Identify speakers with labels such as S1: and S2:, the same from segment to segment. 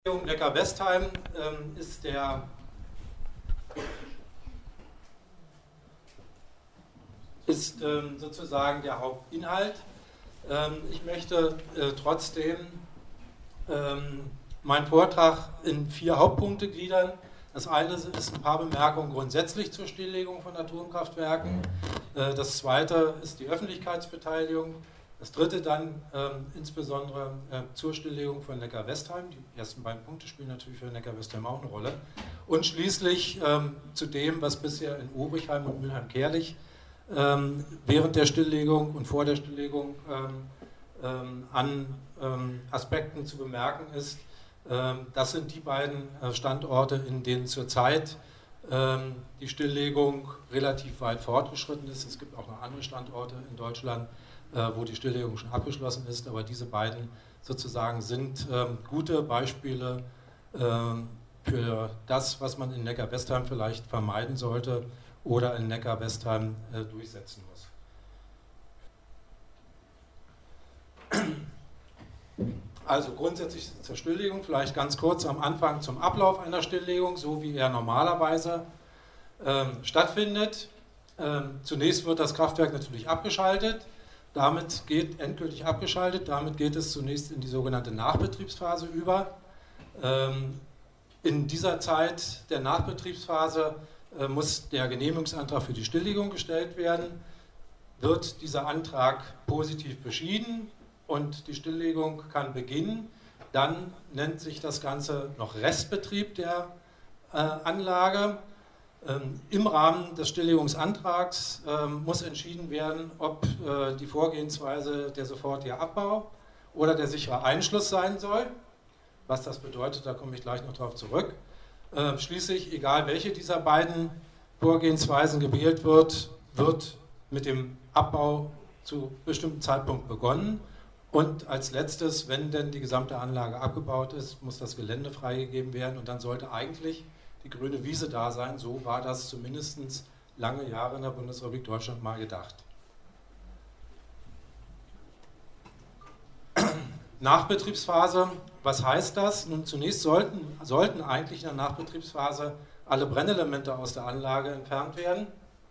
S1: Neckar-Westheim ist sozusagen der Hauptinhalt. Ich möchte trotzdem meinen Vortrag in 4 Hauptpunkte gliedern. Das eine ist ein paar Bemerkungen grundsätzlich zur Stilllegung von Atomkraftwerken. Das zweite ist die Öffentlichkeitsbeteiligung. Das dritte dann insbesondere zur Stilllegung von Neckar-Westheim. Die ersten beiden Punkte spielen natürlich für Neckar-Westheim auch eine Rolle. Und schließlich zu dem, was bisher in Obrichheim und Mülheim-Kärlich während der Stilllegung und vor der Stilllegung an Aspekten zu bemerken ist. Das sind die beiden Standorte, in denen zurzeit die Stilllegung relativ weit fortgeschritten ist. Es gibt auch noch andere Standorte in Deutschland, wo die Stilllegung schon abgeschlossen ist, aber diese beiden sozusagen sind gute Beispiele für das, was man in Neckar-Westheim vielleicht vermeiden sollte oder in Neckar-Westheim durchsetzen muss. Also grundsätzlich zur Stilllegung, vielleicht ganz kurz am Anfang zum Ablauf einer Stilllegung, so wie er normalerweise stattfindet. Zunächst wird das Kraftwerk natürlich abgeschaltet. Damit geht endgültig abgeschaltet, damit geht es zunächst in die sogenannte Nachbetriebsphase über. In dieser Zeit der Nachbetriebsphase muss der Genehmigungsantrag für die Stilllegung gestellt werden. Wird dieser Antrag positiv beschieden und die Stilllegung kann beginnen, dann nennt sich das Ganze noch Restbetrieb der Anlage. Im Rahmen des Stilllegungsantrags muss entschieden werden, ob die Vorgehensweise der sofortige Abbau oder der sichere Einschluss sein soll. Was das bedeutet, da komme ich gleich noch darauf zurück. Schließlich, egal welche dieser beiden Vorgehensweisen gewählt wird, wird mit dem Abbau zu bestimmten Zeitpunkt begonnen. Und als letztes, wenn denn die gesamte Anlage abgebaut ist, muss das Gelände freigegeben werden und dann sollte eigentlich die grüne Wiese da sein. So war das zumindest lange Jahre in der Bundesrepublik Deutschland mal gedacht. Nachbetriebsphase, was heißt das? Nun, zunächst sollten eigentlich in der Nachbetriebsphase alle Brennelemente aus der Anlage entfernt werden.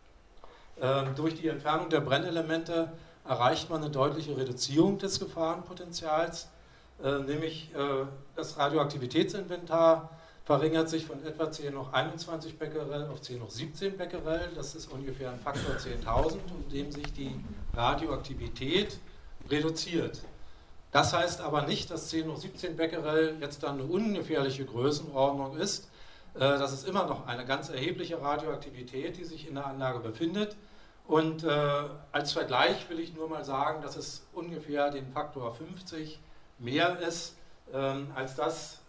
S1: Durch die Entfernung der Brennelemente erreicht man eine deutliche Reduzierung des Gefahrenpotenzials, nämlich das Radioaktivitätsinventar verringert sich von etwa 10 hoch 21 Becquerel auf 10 hoch 17 Becquerel. Das ist ungefähr ein Faktor 10.000, um dem sich die Radioaktivität reduziert. Das heißt aber nicht, dass 10 hoch 17 Becquerel jetzt dann eine ungefährliche Größenordnung ist. Das ist immer noch eine ganz erhebliche Radioaktivität, die sich in der Anlage befindet. Und als Vergleich will ich nur mal sagen, dass es ungefähr den Faktor 50 mehr ist als das,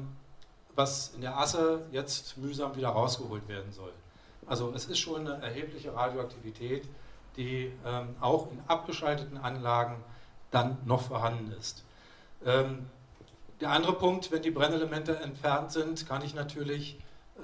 S1: was in der Asse jetzt mühsam wieder rausgeholt werden soll. Also es ist schon eine erhebliche Radioaktivität, die auch in abgeschalteten Anlagen dann noch vorhanden ist. Der andere Punkt, wenn die Brennelemente entfernt sind, kann ich natürlich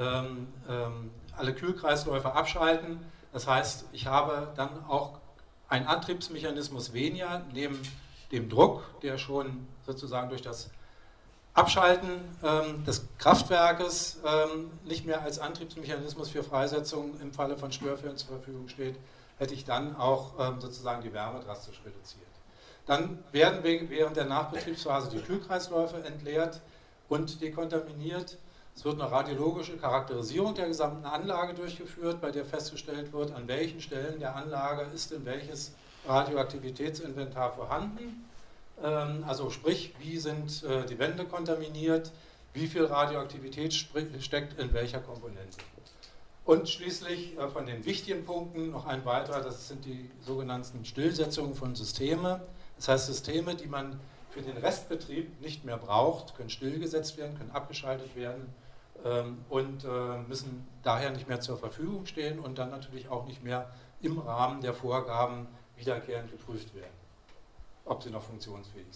S1: alle Kühlkreisläufe abschalten. Das heißt, ich habe dann auch einen Antriebsmechanismus weniger, neben dem Druck, der schon sozusagen durch das Abschalten des Kraftwerkes nicht mehr als Antriebsmechanismus für Freisetzung im Falle von Störfällen zur Verfügung steht, hätte ich dann auch sozusagen die Wärme drastisch reduziert. Dann werden während der Nachbetriebsphase die Kühlkreisläufe entleert und dekontaminiert. Es wird eine radiologische Charakterisierung der gesamten Anlage durchgeführt, bei der festgestellt wird, an welchen Stellen der Anlage ist denn welches Radioaktivitätsinventar vorhanden. Also sprich, wie sind die Wände kontaminiert, wie viel Radioaktivität steckt in welcher Komponente. Und schließlich von den wichtigen Punkten noch ein weiterer, das sind die sogenannten Stillsetzungen von Systemen. Das heißt, Systeme, die man für den Restbetrieb nicht mehr braucht, können stillgesetzt werden, können abgeschaltet werden und müssen daher nicht mehr zur Verfügung stehen und dann natürlich auch nicht mehr im Rahmen der Vorgaben wiederkehrend geprüft werden, ob sie noch funktionsfähig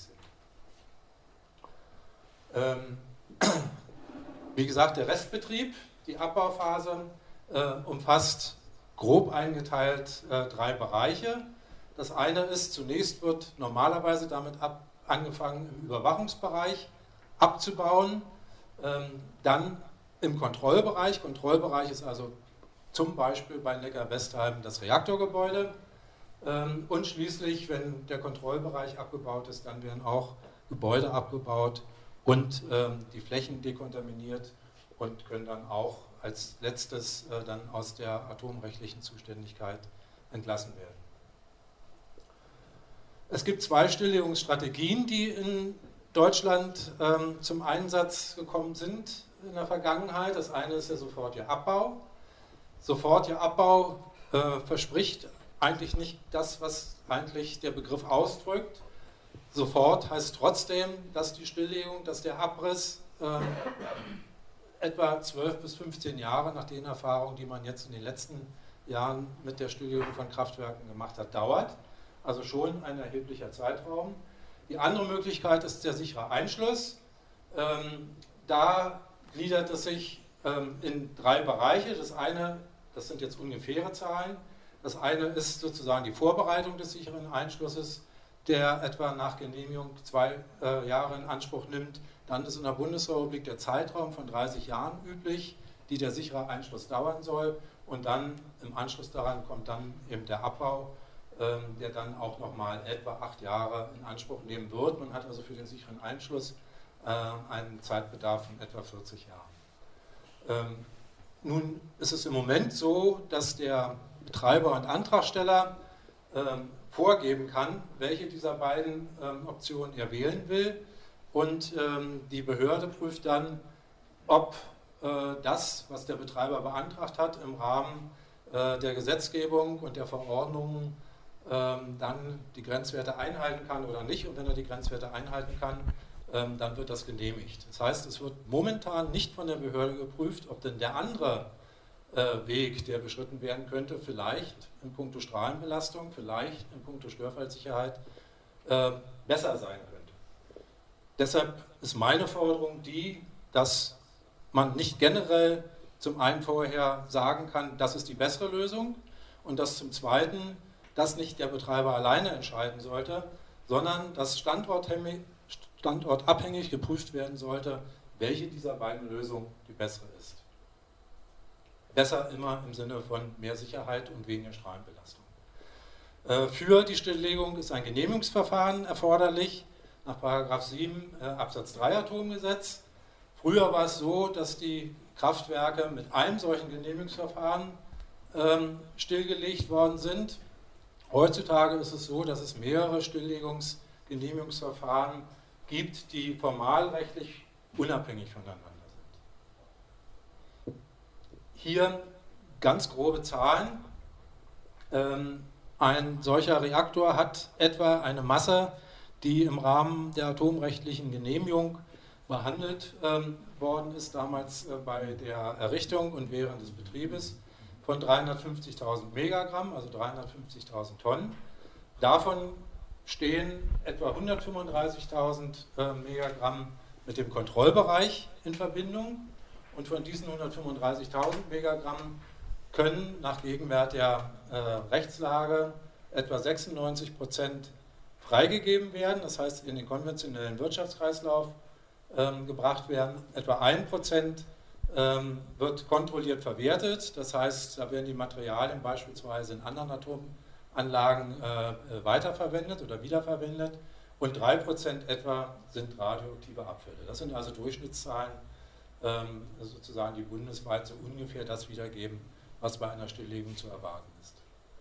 S1: sind. Wie gesagt, der Restbetrieb, die Abbauphase, umfasst grob eingeteilt 3 Bereiche. Das eine ist, zunächst wird normalerweise damit angefangen, im Überwachungsbereich abzubauen. Dann im Kontrollbereich. Kontrollbereich ist also zum Beispiel bei Neckar-Westheim das Reaktorgebäude. Und schließlich, wenn der Kontrollbereich abgebaut ist, dann werden auch Gebäude abgebaut und die Flächen dekontaminiert und können dann auch als letztes dann aus der atomrechtlichen Zuständigkeit entlassen werden. Es gibt zwei Stilllegungsstrategien, die in Deutschland zum Einsatz gekommen sind in der Vergangenheit. Das eine ist der sofortige Abbau. Sofortiger Abbau verspricht eigentlich nicht das, was eigentlich der Begriff ausdrückt. Sofort heißt trotzdem, dass die Stilllegung, dass der Abriss etwa 12 bis 15 Jahre nach den Erfahrungen, die man jetzt in den letzten Jahren mit der Stilllegung von Kraftwerken gemacht hat, dauert. Also schon ein erheblicher Zeitraum. Die andere Möglichkeit ist der sichere Einschluss. Da gliedert es sich in drei Bereiche. Das eine, das sind jetzt ungefähre Zahlen. Das eine ist sozusagen die Vorbereitung des sicheren Einschlusses, der etwa nach Genehmigung 2 Jahre in Anspruch nimmt. Dann ist in der Bundesrepublik der Zeitraum von 30 Jahren üblich, die der sichere Einschluss dauern soll. Und dann im Anschluss daran kommt dann eben der Abbau, der dann auch nochmal etwa 8 Jahre in Anspruch nehmen wird. Man hat also für den sicheren Einschluss einen Zeitbedarf von etwa 40 Jahren. Nun ist es im Moment so, dass der Betreiber und Antragsteller vorgeben kann, welche dieser beiden Optionen er wählen will. Und die Behörde prüft dann, ob das, was der Betreiber beantragt hat, im Rahmen der Gesetzgebung und der Verordnungen dann die Grenzwerte einhalten kann oder nicht. Und wenn er die Grenzwerte einhalten kann, dann wird das genehmigt. Das heißt, es wird momentan nicht von der Behörde geprüft, ob denn der andere Weg, der beschritten werden könnte, vielleicht in puncto Strahlenbelastung, vielleicht in puncto Störfallsicherheit besser sein könnte. Deshalb ist meine Forderung die, dass man nicht generell zum einen vorher sagen kann, das ist die bessere Lösung und dass zum Zweiten das nicht der Betreiber alleine entscheiden sollte, sondern dass standortabhängig geprüft werden sollte, welche dieser beiden Lösungen die bessere ist. Besser immer im Sinne von mehr Sicherheit und weniger Strahlenbelastung. Für die Stilllegung ist ein Genehmigungsverfahren erforderlich nach § 7 Absatz 3 Atomgesetz. Früher war es so, dass die Kraftwerke mit einem solchen Genehmigungsverfahren stillgelegt worden sind. Heutzutage ist es so, dass es mehrere Stilllegungsgenehmigungsverfahren gibt, die formalrechtlich unabhängig voneinander sind. Hier ganz grobe Zahlen. Ein solcher Reaktor hat etwa eine Masse, die im Rahmen der atomrechtlichen Genehmigung behandelt worden ist, damals bei der Errichtung und während des Betriebes, von 350.000 Megagramm, also 350.000 Tonnen. Davon stehen etwa 135.000 Megagramm mit dem Kontrollbereich in Verbindung. Und von diesen 135.000 Megagramm können nach Gegenwart der Rechtslage etwa 96% freigegeben werden, das heißt in den konventionellen Wirtschaftskreislauf gebracht werden. Etwa 1% wird kontrolliert verwertet, das heißt, da werden die Materialien beispielsweise in anderen Atomanlagen weiterverwendet oder wiederverwendet und 3% etwa sind radioaktive Abfälle. Das sind also Durchschnittszahlen, sozusagen, die bundesweit so ungefähr das wiedergeben, was bei einer Stilllegung zu erwarten ist.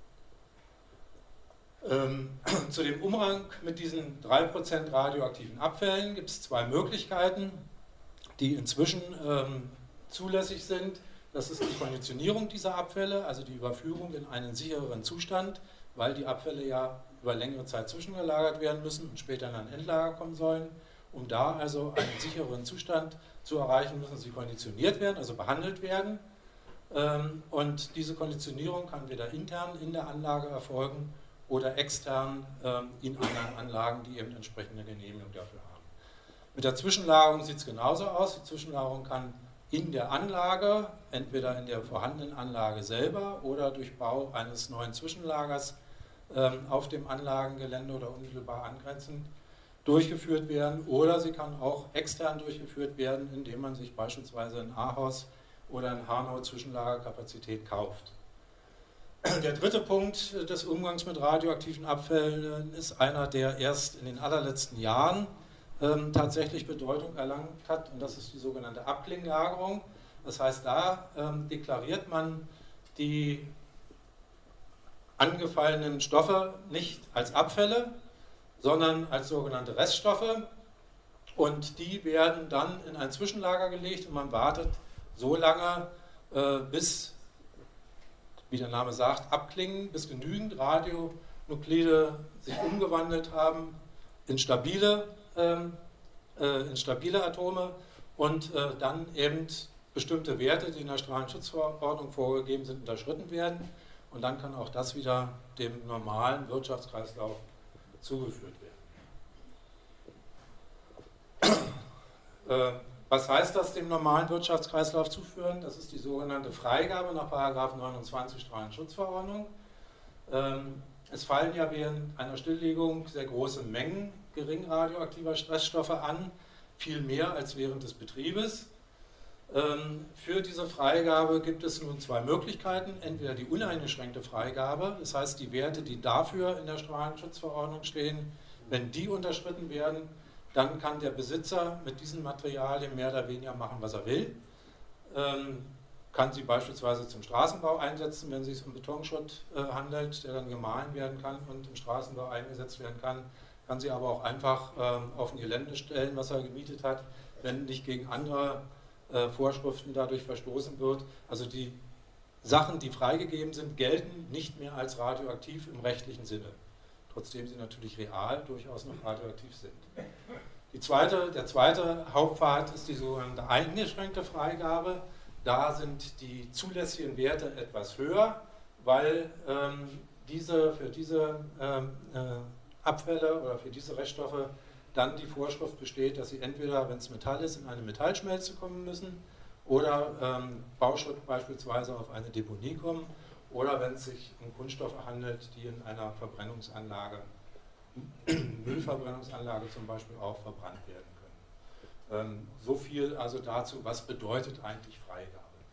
S1: Zu dem Umgang mit diesen 3% radioaktiven Abfällen gibt es zwei Möglichkeiten, die inzwischen zulässig sind. Das ist die Konditionierung dieser Abfälle, also die Überführung in einen sichereren Zustand, weil die Abfälle ja über längere Zeit zwischengelagert werden müssen und später in ein Endlager kommen sollen. Um da also einen sicheren Zustand zu erreichen, müssen sie konditioniert werden, also behandelt werden. Und diese Konditionierung kann weder intern in der Anlage erfolgen oder extern in anderen Anlagen, die eben entsprechende Genehmigung dafür haben. Mit der Zwischenlagerung sieht es genauso aus. Die Zwischenlagerung kann in der Anlage, entweder in der vorhandenen Anlage selber oder durch Bau eines neuen Zwischenlagers auf dem Anlagengelände oder unmittelbar angrenzend durchgeführt werden, oder sie kann auch extern durchgeführt werden, indem man sich beispielsweise in Ahaus oder in Hanau Zwischenlagerkapazität kauft. Der dritte Punkt des Umgangs mit radioaktiven Abfällen ist einer, der erst in den allerletzten Jahren tatsächlich Bedeutung erlangt hat, und das ist die sogenannte Abklinglagerung. Das heißt, da deklariert man die angefallenen Stoffe nicht als Abfälle, sondern als sogenannte Reststoffe, und die werden dann in ein Zwischenlager gelegt und man wartet so lange, bis, wie der Name sagt, abklingen, bis genügend Radionuklide sich umgewandelt haben in stabile Atome und dann eben bestimmte Werte, die in der Strahlenschutzverordnung vorgegeben sind, unterschritten werden, und dann kann auch das wieder dem normalen Wirtschaftskreislauf zugeführt werden. Was heißt das, dem normalen Wirtschaftskreislauf zuführen? Das ist die sogenannte Freigabe nach § 29 Strahlenschutzverordnung. Es fallen ja während einer Stilllegung sehr große Mengen gering radioaktiver Reststoffe an, viel mehr als während des Betriebes. Für diese Freigabe gibt es nun zwei Möglichkeiten: entweder die uneingeschränkte Freigabe, das heißt die Werte, die dafür in der Strahlenschutzverordnung stehen, wenn die unterschritten werden, dann kann der Besitzer mit diesen Materialien mehr oder weniger machen, was er will. Kann sie beispielsweise zum Straßenbau einsetzen, wenn es sich um Betonschutt handelt, der dann gemahlen werden kann und im Straßenbau eingesetzt werden kann. Kann sie aber auch einfach auf ein Gelände stellen, was er gemietet hat, wenn nicht gegen andere Vorschriften dadurch verstoßen wird. Also die Sachen, die freigegeben sind, gelten nicht mehr als radioaktiv im rechtlichen Sinne, trotzdem sie natürlich real durchaus noch radioaktiv sind. Der zweite Hauptpfad ist die sogenannte eingeschränkte Freigabe. Da sind die zulässigen Werte etwas höher, weil für diese Abfälle oder für diese Reststoffe dann die Vorschrift besteht, dass sie entweder, wenn es Metall ist, in eine Metallschmelze kommen müssen, oder Bauschutt beispielsweise auf eine Deponie kommen, oder wenn es sich um Kunststoffe handelt, die in einer Verbrennungsanlage, Müllverbrennungsanlage zum Beispiel, auch verbrannt werden können. So viel also dazu, was bedeutet eigentlich Freigabe.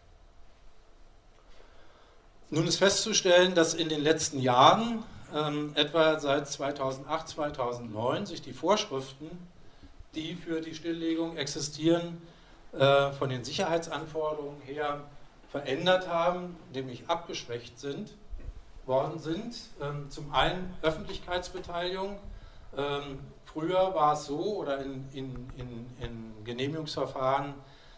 S1: Nun ist festzustellen, dass in den letzten Jahren, etwa seit 2008, 2009, sich die Vorschriften, die für die Stilllegung existieren, von den Sicherheitsanforderungen her verändert haben, nämlich abgeschwächt worden sind. Zum einen Öffentlichkeitsbeteiligung. Früher war es so, oder in Genehmigungsverfahren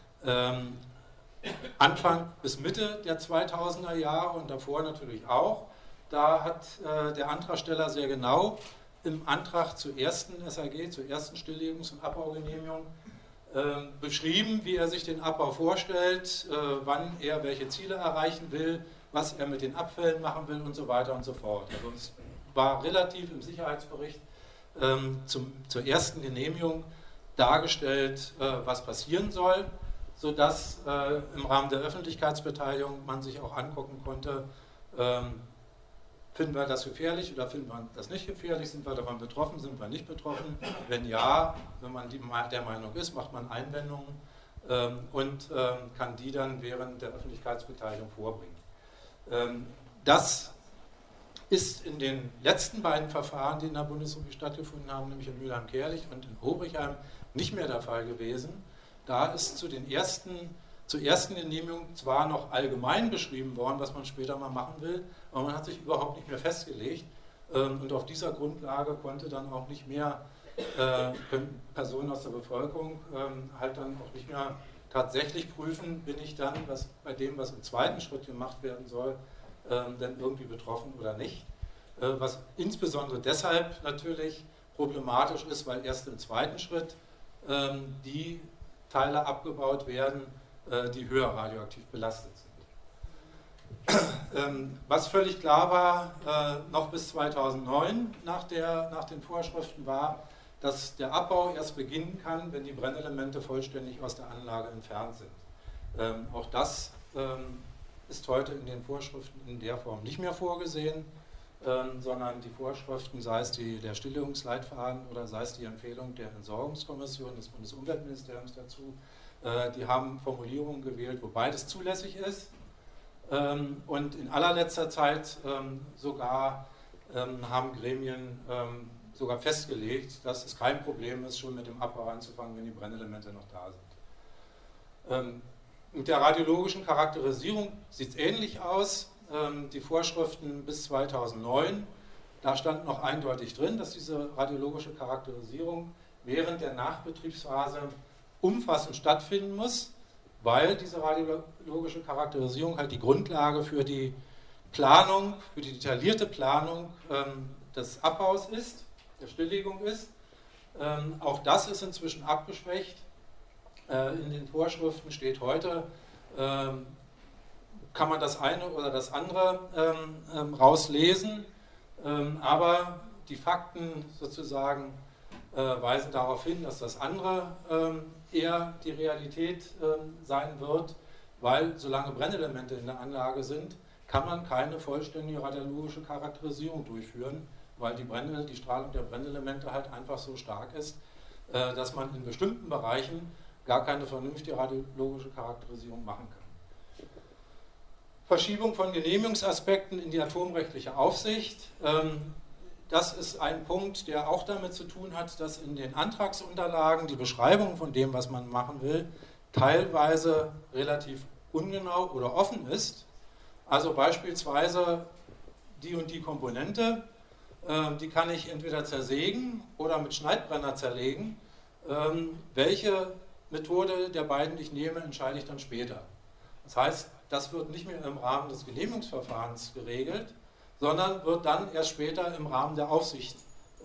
S1: Anfang bis Mitte der 2000er Jahre und davor natürlich auch, da hat der Antragsteller sehr genau im Antrag zur ersten SAG, zur ersten Stilllegungs- und Abbaugenehmigung, beschrieben, wie er sich den Abbau vorstellt, wann er welche Ziele erreichen will, was er mit den Abfällen machen will und so weiter und so fort. Also es war relativ im Sicherheitsbericht zur ersten Genehmigung dargestellt, was passieren soll, sodass im Rahmen der Öffentlichkeitsbeteiligung man sich auch angucken konnte, finden wir das gefährlich oder finden wir das nicht gefährlich, sind wir davon betroffen, sind wir nicht betroffen. Wenn ja, wenn man der Meinung ist, macht man Einwendungen und kann die dann während der Öffentlichkeitsbeteiligung vorbringen. Das ist in den letzten beiden Verfahren, die in der Bundesrepublik stattgefunden haben, nämlich in Mülheim-Kärlich und in Obrichheim, nicht mehr der Fall gewesen. Da ist zur ersten Genehmigung zwar noch allgemein beschrieben worden, was man später mal machen will, aber man hat sich überhaupt nicht mehr festgelegt und auf dieser Grundlage konnte dann auch nicht mehr Personen aus der Bevölkerung halt dann auch nicht mehr tatsächlich prüfen, bin ich dann bei dem, was im zweiten Schritt gemacht werden soll, denn irgendwie betroffen oder nicht. Was insbesondere deshalb natürlich problematisch ist, weil erst im zweiten Schritt die Teile abgebaut werden, die höher radioaktiv belastet sind. Was völlig klar war, noch bis 2009 nach den Vorschriften, war, dass der Abbau erst beginnen kann, wenn die Brennelemente vollständig aus der Anlage entfernt sind. Auch das ist heute in den Vorschriften in der Form nicht mehr vorgesehen. sondern die Vorschriften, sei es der Stilllegungsleitfaden oder sei es die Empfehlung der Entsorgungskommission des Bundesumweltministeriums dazu, die haben Formulierungen gewählt, wo beides zulässig ist. Und in allerletzter Zeit sogar haben Gremien sogar festgelegt, dass es kein Problem ist, schon mit dem Abbau anzufangen, wenn die Brennelemente noch da sind. Mit der radiologischen Charakterisierung sieht es ähnlich aus. Die Vorschriften bis 2009, da stand noch eindeutig drin, dass diese radiologische Charakterisierung während der Nachbetriebsphase umfassend stattfinden muss, weil diese radiologische Charakterisierung halt die Grundlage für die Planung, für die detaillierte Planung des Abbaus ist, der Stilllegung ist. Auch das ist inzwischen abgeschwächt. In den Vorschriften steht heute, kann man das eine oder das andere rauslesen, aber die Fakten sozusagen weisen darauf hin, dass das andere eher die Realität sein wird, weil solange Brennelemente in der Anlage sind, kann man keine vollständige radiologische Charakterisierung durchführen, weil die Strahlung der Brennelemente halt einfach so stark ist, dass man in bestimmten Bereichen gar keine vernünftige radiologische Charakterisierung machen kann. Verschiebung von Genehmigungsaspekten in die atomrechtliche Aufsicht. Das ist ein Punkt, der auch damit zu tun hat, dass in den Antragsunterlagen die Beschreibung von dem, was man machen will, teilweise relativ ungenau oder offen ist. Also beispielsweise die und die Komponente, die kann ich entweder zersägen oder mit Schneidbrenner zerlegen. Welche Methode der beiden ich nehme, entscheide ich dann später. Das heißt, das wird nicht mehr im Rahmen des Genehmigungsverfahrens geregelt, sondern wird dann erst später im Rahmen der Aufsicht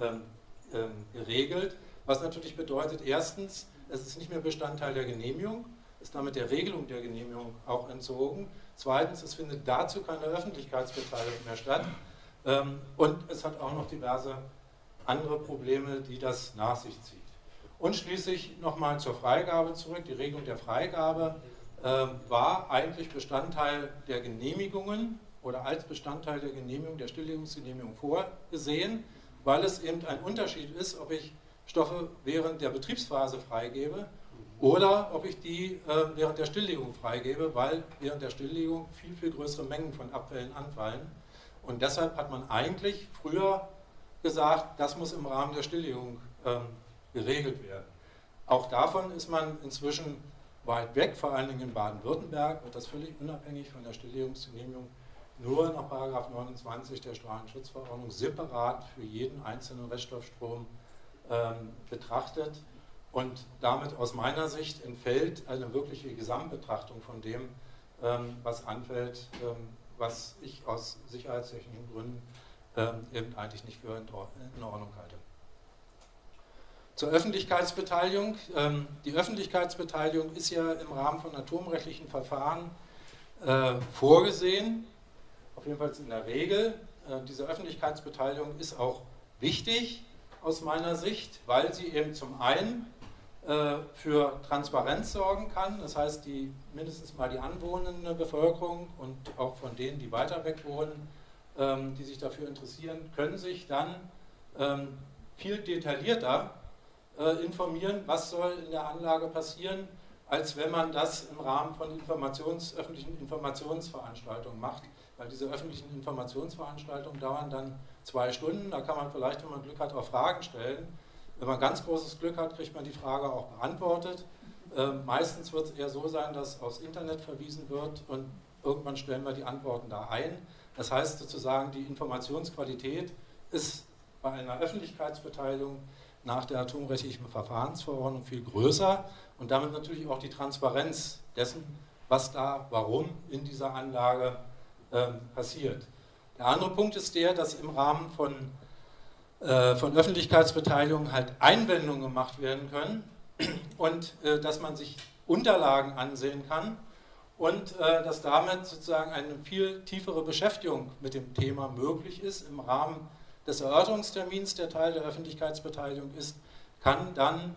S1: geregelt, was natürlich bedeutet, erstens, es ist nicht mehr Bestandteil der Genehmigung, ist damit der Regelung der Genehmigung auch entzogen. Zweitens, es findet dazu keine Öffentlichkeitsbeteiligung mehr statt. Und es hat auch noch diverse andere Probleme, die das nach sich zieht. Und schließlich nochmal zur Freigabe zurück. Die Regelung der Freigabe war eigentlich Bestandteil der Genehmigungen oder als Bestandteil der Genehmigung, der Stilllegungsgenehmigung vorgesehen, weil es eben ein Unterschied ist, ob ich Stoffe während der Betriebsphase freigebe oder ob ich die während der Stilllegung freigebe, weil während der Stilllegung viel, viel größere Mengen von Abfällen anfallen. Und deshalb hat man eigentlich früher gesagt, das muss im Rahmen der Stilllegung geregelt werden. Auch davon ist man inzwischen weit weg, vor allen Dingen in Baden-Württemberg wird das völlig unabhängig von der Stilllegungsgenehmigung nur nach § 29 der Strahlenschutzverordnung separat für jeden einzelnen Reststoffstrom betrachtet und damit aus meiner Sicht entfällt eine wirkliche Gesamtbetrachtung von dem, was anfällt, was ich aus sicherheitstechnischen Gründen eben eigentlich nicht für in Ordnung halte. Zur Öffentlichkeitsbeteiligung. Die Öffentlichkeitsbeteiligung ist ja im Rahmen von atomrechtlichen Verfahren vorgesehen, auf jeden Fall in der Regel. Diese Öffentlichkeitsbeteiligung ist auch wichtig aus meiner Sicht, weil sie eben zum einen für Transparenz sorgen kann, das heißt, mindestens mal die anwohnende Bevölkerung und auch von denen, die weiter weg wohnen, die sich dafür interessieren, können sich dann viel detaillierter informieren, was soll in der Anlage passieren, als wenn man das im Rahmen von öffentlichen Informationsveranstaltungen macht. Weil diese öffentlichen Informationsveranstaltungen dauern dann 2 Stunden, da kann man vielleicht, wenn man Glück hat, auch Fragen stellen. Wenn man ganz großes Glück hat, kriegt man die Frage auch beantwortet. Meistens wird es eher so sein, dass aufs Internet verwiesen wird und irgendwann stellen wir die Antworten da ein. Das heißt sozusagen, die Informationsqualität ist bei einer Öffentlichkeitsbeteiligung nach der atomrechtlichen Verfahrensverordnung viel größer und damit natürlich auch die Transparenz dessen, was da, warum in dieser Anlage passiert. Der andere Punkt ist der, dass im Rahmen von Öffentlichkeitsbeteiligung halt Einwendungen gemacht werden können und dass man sich Unterlagen ansehen kann und dass damit sozusagen eine viel tiefere Beschäftigung mit dem Thema möglich ist im Rahmen des Erörterungstermins, der Teil der Öffentlichkeitsbeteiligung ist, kann dann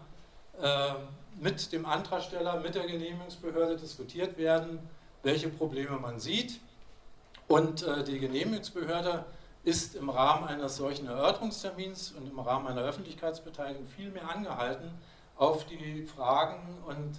S1: mit dem Antragsteller, mit der Genehmigungsbehörde diskutiert werden, welche Probleme man sieht. Und die Genehmigungsbehörde ist im Rahmen eines solchen Erörterungstermins und im Rahmen einer Öffentlichkeitsbeteiligung viel mehr angehalten, auf die Fragen und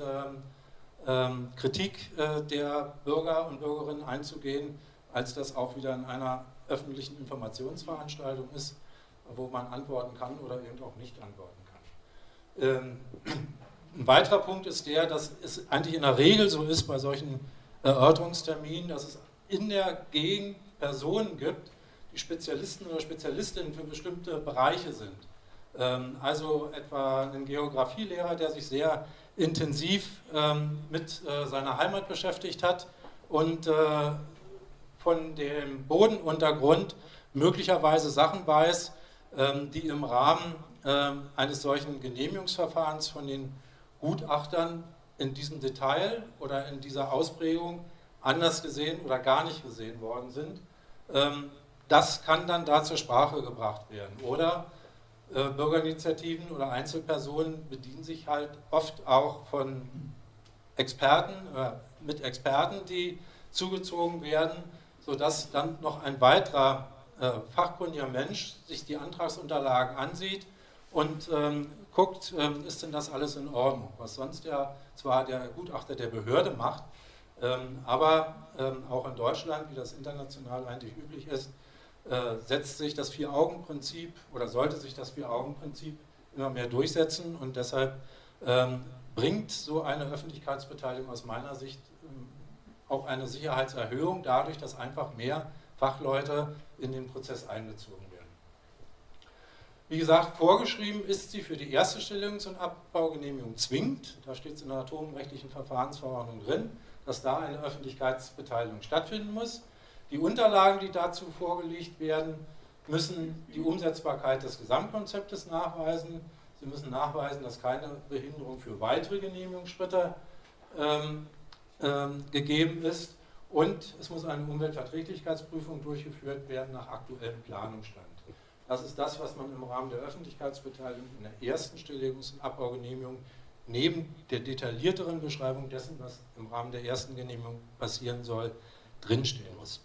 S1: Kritik der Bürger und Bürgerinnen einzugehen, als das auch wieder in einer öffentlichen Informationsveranstaltung ist, wo man antworten kann oder eben auch nicht antworten kann. Ein weiterer Punkt ist der, dass es eigentlich in der Regel so ist bei solchen Erörterungsterminen, dass es in der Gegend Personen gibt, die Spezialisten oder Spezialistinnen für bestimmte Bereiche sind. Also etwa ein Geografielehrer, der sich sehr intensiv mit seiner Heimat beschäftigt hat und von dem Bodenuntergrund möglicherweise Sachen weiß, die im Rahmen eines solchen Genehmigungsverfahrens von den Gutachtern in diesem Detail oder in dieser Ausprägung anders gesehen oder gar nicht gesehen worden sind. Das kann dann da zur Sprache gebracht werden. Oder Bürgerinitiativen oder Einzelpersonen bedienen sich halt oft auch von Experten, mit Experten, die zugezogen werden, sodass dann noch ein weiterer fachkundiger Mensch sich die Antragsunterlagen ansieht und guckt, ist denn das alles in Ordnung, was sonst ja zwar der Gutachter der Behörde macht, aber auch in Deutschland, wie das international eigentlich üblich ist, setzt sich das Vier-Augen-Prinzip oder sollte sich das Vier-Augen-Prinzip immer mehr durchsetzen und deshalb bringt so eine Öffentlichkeitsbeteiligung aus meiner Sicht auch eine Sicherheitserhöhung dadurch, dass einfach mehr Fachleute in den Prozess einbezogen werden. Wie gesagt, vorgeschrieben ist sie für die erste Stellungs- und Abbaugenehmigung zwingend. Da steht es in der atomrechtlichen Verfahrensverordnung drin, dass da eine Öffentlichkeitsbeteiligung stattfinden muss. Die Unterlagen, die dazu vorgelegt werden, müssen die Umsetzbarkeit des Gesamtkonzeptes nachweisen. Sie müssen nachweisen, dass keine Behinderung für weitere Genehmigungsschritte gegeben ist. Und es muss eine Umweltverträglichkeitsprüfung durchgeführt werden nach aktuellem Planungsstand. Das ist das, was man im Rahmen der Öffentlichkeitsbeteiligung in der ersten Stilllegungs- und Abbaugenehmigung neben der detaillierteren Beschreibung dessen, was im Rahmen der ersten Genehmigung passieren soll, drinstehen muss.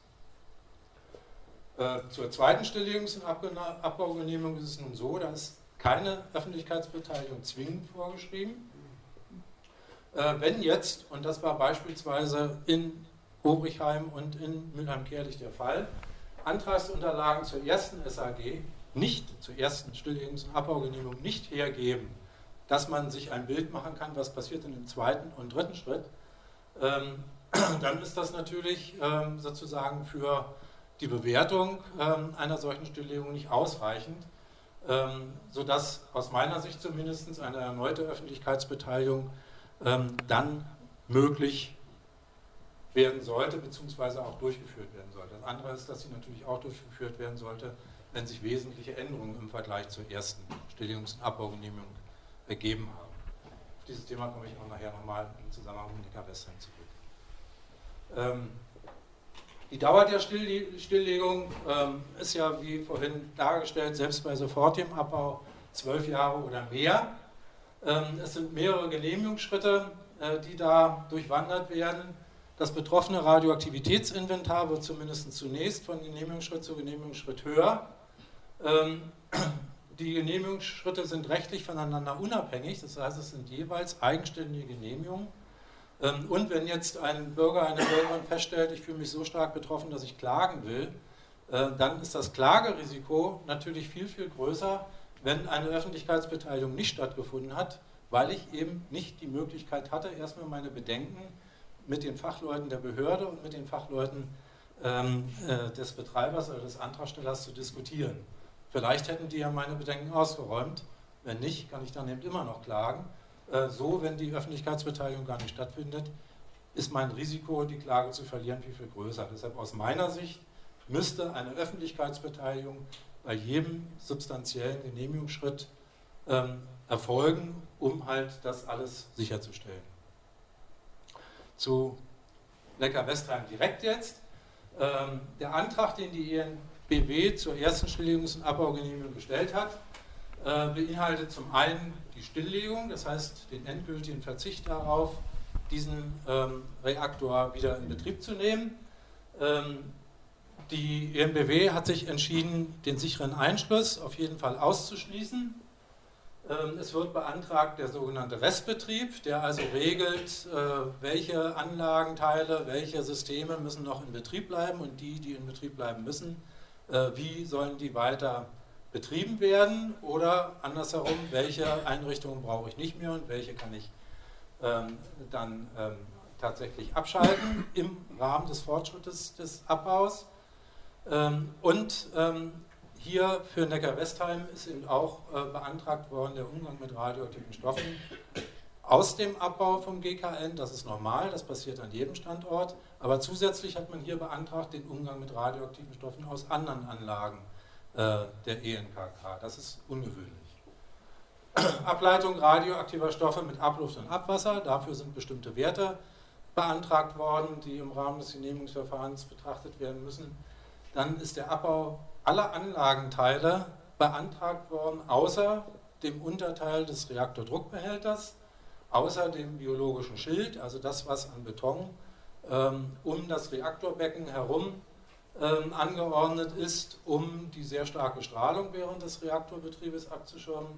S1: Zur zweiten Stilllegungs- und Abbaugenehmigung ist es nun so, da ist keine Öffentlichkeitsbeteiligung zwingend vorgeschrieben. Wenn jetzt, und das war beispielsweise in Obrichheim und in Mülheim-Kärlich der Fall, Antragsunterlagen zur ersten SAG nicht, zur ersten Stilllegungs- und Abbaugenehmigung nicht hergeben, dass man sich ein Bild machen kann, was passiert in dem zweiten und dritten Schritt, dann ist das natürlich sozusagen für die Bewertung einer solchen Stilllegung nicht ausreichend, sodass aus meiner Sicht zumindest eine erneute Öffentlichkeitsbeteiligung dann möglich werden sollte, beziehungsweise auch durchgeführt werden sollte. Das andere ist, dass sie natürlich auch durchgeführt werden sollte, wenn sich wesentliche Änderungen im Vergleich zur ersten Stilllegungs- und Abbaugenehmigung ergeben haben. Auf dieses Thema komme ich auch nachher nochmal im Zusammenhang mit Neckar-Westheim zurück. Die Dauer der Stilllegung ist ja, wie vorhin dargestellt, selbst bei sofortigem Abbau 12 Jahre oder mehr. Es sind mehrere Genehmigungsschritte, die da durchwandert werden. Das betroffene Radioaktivitätsinventar wird zumindest zunächst von Genehmigungsschritt zu Genehmigungsschritt höher. Die Genehmigungsschritte sind rechtlich voneinander unabhängig, das heißt, es sind jeweils eigenständige Genehmigungen. Und wenn jetzt ein Bürger, eine Bürgerin feststellt, ich fühle mich so stark betroffen, dass ich klagen will, dann ist das Klagerisiko natürlich viel, viel größer, wenn eine Öffentlichkeitsbeteiligung nicht stattgefunden hat, weil ich eben nicht die Möglichkeit hatte, erstmal meine Bedenken mit den Fachleuten der Behörde und mit den Fachleuten des Betreibers oder des Antragstellers zu diskutieren. Vielleicht hätten die ja meine Bedenken ausgeräumt. Wenn nicht, kann ich dann eben immer noch klagen. So, wenn die Öffentlichkeitsbeteiligung gar nicht stattfindet, ist mein Risiko, die Klage zu verlieren, viel, viel größer. Deshalb aus meiner Sicht müsste eine Öffentlichkeitsbeteiligung bei jedem substanziellen Genehmigungsschritt erfolgen, um halt das alles sicherzustellen. Zu Neckar-Westheim direkt jetzt. Der Antrag, den die EnBW zur ersten Stilllegungs- und Abbaugenehmigung gestellt hat, beinhaltet zum einen die Stilllegung, das heißt den endgültigen Verzicht darauf, diesen Reaktor wieder in Betrieb zu nehmen. Die EnBW hat sich entschieden, den sicheren Einschluss auf jeden Fall auszuschließen. Es wird beantragt der sogenannte Restbetrieb, der also regelt, welche Anlagenteile, welche Systeme müssen noch in Betrieb bleiben und die in Betrieb bleiben müssen, wie sollen die weiter betrieben werden oder andersherum, welche Einrichtungen brauche ich nicht mehr und welche kann ich dann tatsächlich abschalten im Rahmen des Fortschrittes des Abbaus. Hier für Neckar-Westheim ist eben auch beantragt worden, der Umgang mit radioaktiven Stoffen aus dem Abbau vom GKN. Das ist normal, das passiert an jedem Standort. Aber zusätzlich hat man hier beantragt, den Umgang mit radioaktiven Stoffen aus anderen Anlagen der ENKK. Das ist ungewöhnlich. Ableitung radioaktiver Stoffe mit Abluft und Abwasser. Dafür sind bestimmte Werte beantragt worden, die im Rahmen des Genehmigungsverfahrens betrachtet werden müssen. Dann ist der Abbau aller Anlagenteile beantragt worden, außer dem Unterteil des Reaktordruckbehälters, außer dem biologischen Schild, also das, was an Beton um das Reaktorbecken herum angeordnet ist, um die sehr starke Strahlung während des Reaktorbetriebes abzuschirmen.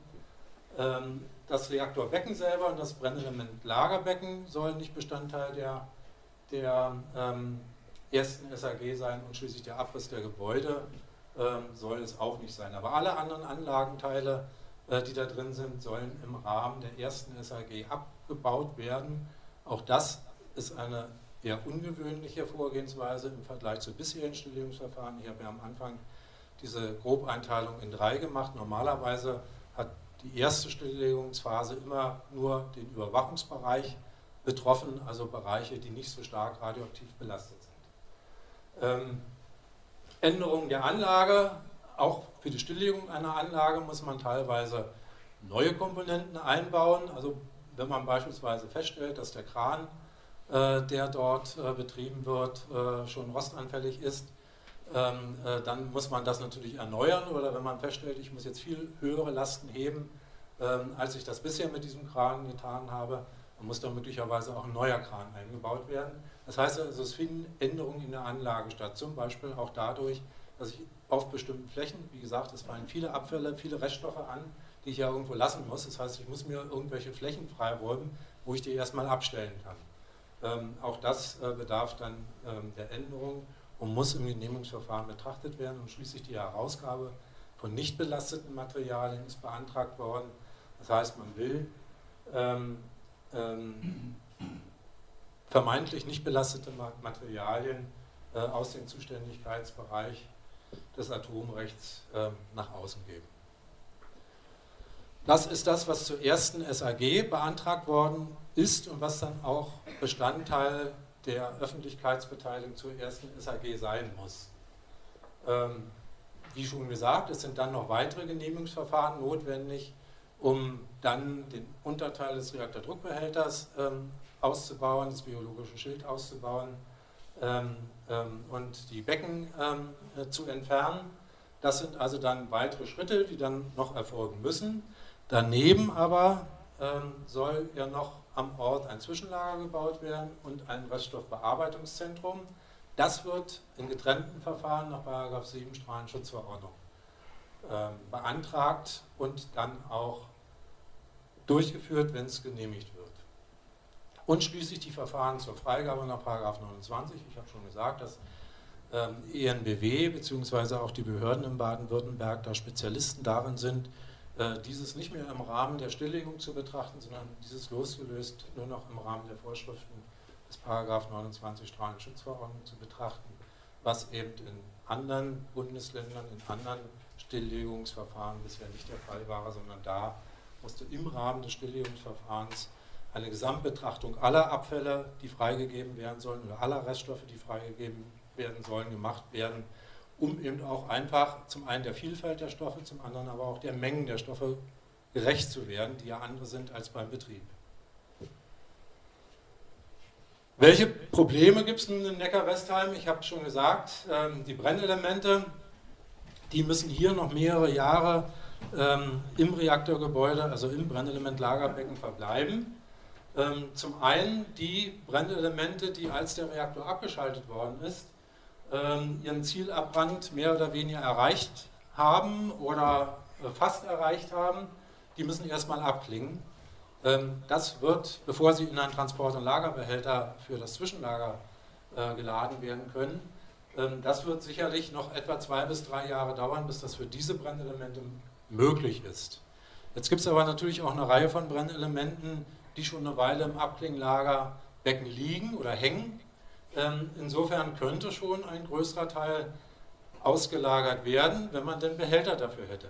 S1: Das Reaktorbecken selber und das Brennelementlagerbecken sollen nicht Bestandteil der ersten SAG sein und schließlich der Abriss der Gebäude soll es auch nicht sein. Aber alle anderen Anlagenteile, die da drin sind, sollen im Rahmen der ersten SAG abgebaut werden. Auch das ist eine eher ungewöhnliche Vorgehensweise im Vergleich zu bisherigen Stilllegungsverfahren. Ich habe ja am Anfang diese Grobeinteilung in 3 gemacht. Normalerweise hat die erste Stilllegungsphase immer nur den Überwachungsbereich betroffen, also Bereiche, die nicht so stark radioaktiv belastet sind. Änderungen der Anlage, auch für die Stilllegung einer Anlage muss man teilweise neue Komponenten einbauen. Also wenn man beispielsweise feststellt, dass der Kran, der dort betrieben wird, schon rostanfällig ist, dann muss man das natürlich erneuern. Oder wenn man feststellt, ich muss jetzt viel höhere Lasten heben, als ich das bisher mit diesem Kran getan habe, dann muss da möglicherweise auch ein neuer Kran eingebaut werden. Das heißt also, es finden Änderungen in der Anlage statt, zum Beispiel auch dadurch, dass ich auf bestimmten Flächen, wie gesagt, es fallen viele Abfälle, viele Reststoffe an, die ich ja irgendwo lassen muss. Das heißt, ich muss mir irgendwelche Flächen freiräumen, wo ich die erstmal abstellen kann. Auch das bedarf dann der Änderung und muss im Genehmigungsverfahren betrachtet werden. Und schließlich die Herausgabe von nicht belasteten Materialien ist beantragt worden. Das heißt, man will vermeintlich nicht belastete Materialien aus dem Zuständigkeitsbereich des Atomrechts nach außen geben. Das ist das, was zur ersten SAG beantragt worden ist und was dann auch Bestandteil der Öffentlichkeitsbeteiligung zur ersten SAG sein muss. Wie schon gesagt, es sind dann noch weitere Genehmigungsverfahren notwendig, um dann den Unterteil des Reaktordruckbehälters auszubauen, das biologische Schild auszubauen und die Becken zu entfernen. Das sind also dann weitere Schritte, die dann noch erfolgen müssen. Daneben aber soll ja noch am Ort ein Zwischenlager gebaut werden und ein Reststoffbearbeitungszentrum. Das wird in getrennten Verfahren nach § 7 Strahlenschutzverordnung beantragt und dann auch durchgeführt, wenn es genehmigt wird. Und schließlich die Verfahren zur Freigabe nach § 29. Ich habe schon gesagt, dass EnBW bzw. auch die Behörden in Baden-Württemberg da Spezialisten darin sind, dieses nicht mehr im Rahmen der Stilllegung zu betrachten, sondern dieses losgelöst nur noch im Rahmen der Vorschriften des § 29 Strahlenschutzverordnung zu betrachten, was eben in anderen Bundesländern, in anderen Stilllegungsverfahren bisher nicht der Fall war, sondern da musste im Rahmen des Stilllegungsverfahrens eine Gesamtbetrachtung aller Abfälle, die freigegeben werden sollen, oder aller Reststoffe, die freigegeben werden sollen, gemacht werden, um eben auch einfach zum einen der Vielfalt der Stoffe, zum anderen aber auch der Mengen der Stoffe gerecht zu werden, die ja andere sind als beim Betrieb. Welche Probleme gibt es nun in Neckar-Westheim? Ich habe schon gesagt, die Brennelemente, die müssen hier noch mehrere Jahre im Reaktorgebäude, also im Brennelementlagerbecken verbleiben. Zum einen die Brennelemente, die als der Reaktor abgeschaltet worden ist, ihren Zielabbrand mehr oder weniger erreicht haben oder fast erreicht haben, die müssen erstmal abklingen. Das wird, bevor sie in einen Transport- und Lagerbehälter für das Zwischenlager geladen werden können, das wird sicherlich noch etwa 2 bis 3 Jahre dauern, bis das für diese Brennelemente möglich ist. Jetzt gibt es aber natürlich auch eine Reihe von Brennelementen, die schon eine Weile im Abklinglagerbecken liegen oder hängen. Insofern könnte schon ein größerer Teil ausgelagert werden, wenn man den Behälter dafür hätte.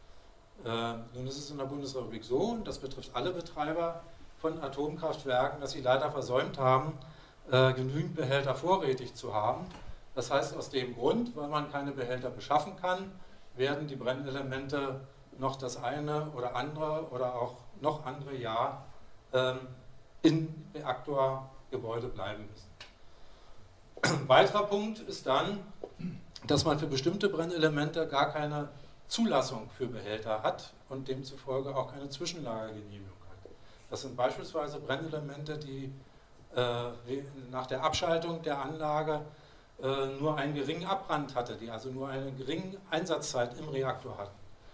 S1: Nun ist es in der Bundesrepublik so, und das betrifft alle Betreiber von Atomkraftwerken, dass sie leider versäumt haben, genügend Behälter vorrätig zu haben. Das heißt, aus dem Grund, weil man keine Behälter beschaffen kann, werden die Brennelemente noch das eine oder andere oder auch noch andere Jahr im Reaktorgebäude bleiben müssen. Ein weiterer Punkt ist dann, dass man für bestimmte Brennelemente gar keine Zulassung für Behälter hat und demzufolge auch keine Zwischenlagergenehmigung hat. Das sind beispielsweise Brennelemente, die nach der Abschaltung der Anlage nur einen geringen Abbrand hatte, die also nur eine geringe Einsatzzeit im Reaktor hatten.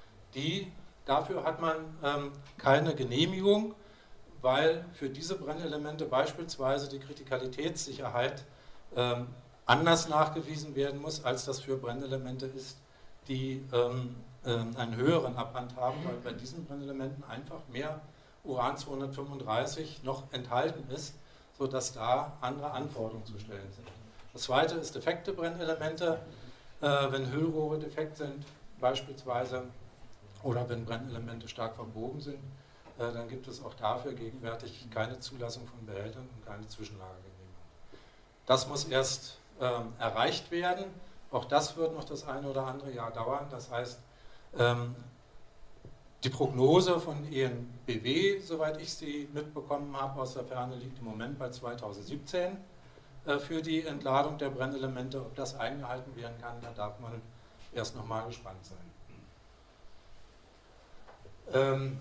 S1: Dafür hat man keine Genehmigung, weil für diese Brennelemente beispielsweise die Kritikalitätssicherheit anders nachgewiesen werden muss, als das für Brennelemente ist, die einen höheren Abbrand haben, weil bei diesen Brennelementen einfach mehr Uran-235 noch enthalten ist, sodass da andere Anforderungen zu stellen sind. Das zweite ist defekte Brennelemente, wenn Hüllrohre defekt sind beispielsweise oder wenn Brennelemente stark verbogen sind, dann gibt es auch dafür gegenwärtig keine Zulassung von Behältern und keine Zwischenlagergenehmigung. Das muss erst erreicht werden. Auch das wird noch das eine oder andere Jahr dauern. Das heißt, die Prognose von EnBW, soweit ich sie mitbekommen habe aus der Ferne, liegt im Moment bei 2017 für die Entladung der Brennelemente. Ob das eingehalten werden kann, da darf man erst noch mal gespannt sein.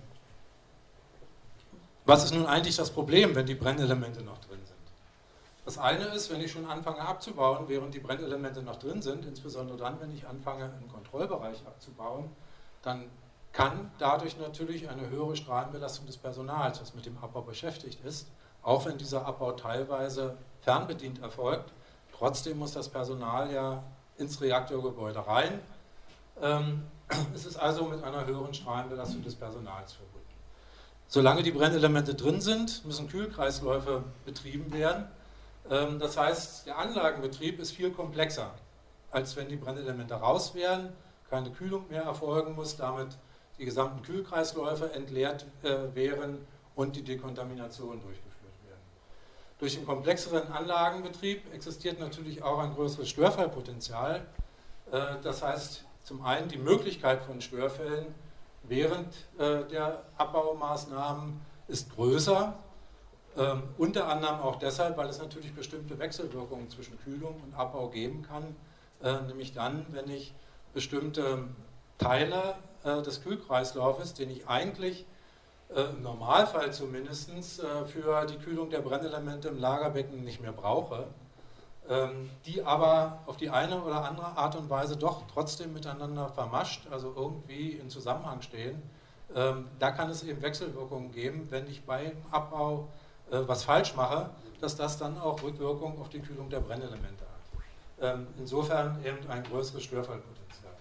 S1: Was ist nun eigentlich das Problem, wenn die Brennelemente noch drin sind? Das eine ist, wenn ich schon anfange abzubauen, während die Brennelemente noch drin sind, insbesondere dann, wenn ich anfange im Kontrollbereich abzubauen, dann kann dadurch natürlich eine höhere Strahlenbelastung des Personals, was mit dem Abbau beschäftigt ist, auch wenn dieser Abbau teilweise fernbedient erfolgt, trotzdem muss das Personal ja ins Reaktorgebäude rein. Es ist also mit einer höheren Strahlenbelastung des Personals verbunden. Solange die Brennelemente drin sind, müssen Kühlkreisläufe betrieben werden. Das heißt, der Anlagenbetrieb ist viel komplexer, als wenn die Brennelemente raus wären, keine Kühlung mehr erfolgen muss, damit die gesamten Kühlkreisläufe entleert wären und die Dekontamination durchgeführt werden. Durch den komplexeren Anlagenbetrieb existiert natürlich auch ein größeres Störfallpotenzial. Das heißt, zum einen die Möglichkeit von Störfällen während der Abbaumaßnahmen ist größer, unter anderem auch deshalb, weil es natürlich bestimmte Wechselwirkungen zwischen Kühlung und Abbau geben kann, nämlich dann, wenn ich bestimmte Teile des Kühlkreislaufes, den ich eigentlich im Normalfall zumindest für die Kühlung der Brennelemente im Lagerbecken nicht mehr brauche, die aber auf die eine oder andere Art und Weise doch trotzdem miteinander vermascht, also irgendwie in Zusammenhang stehen. Da kann es eben Wechselwirkungen geben, wenn ich beim Abbau was falsch mache, dass das dann auch Rückwirkungen auf die Kühlung der Brennelemente hat. Insofern eben ein größeres Störfallpotenzial.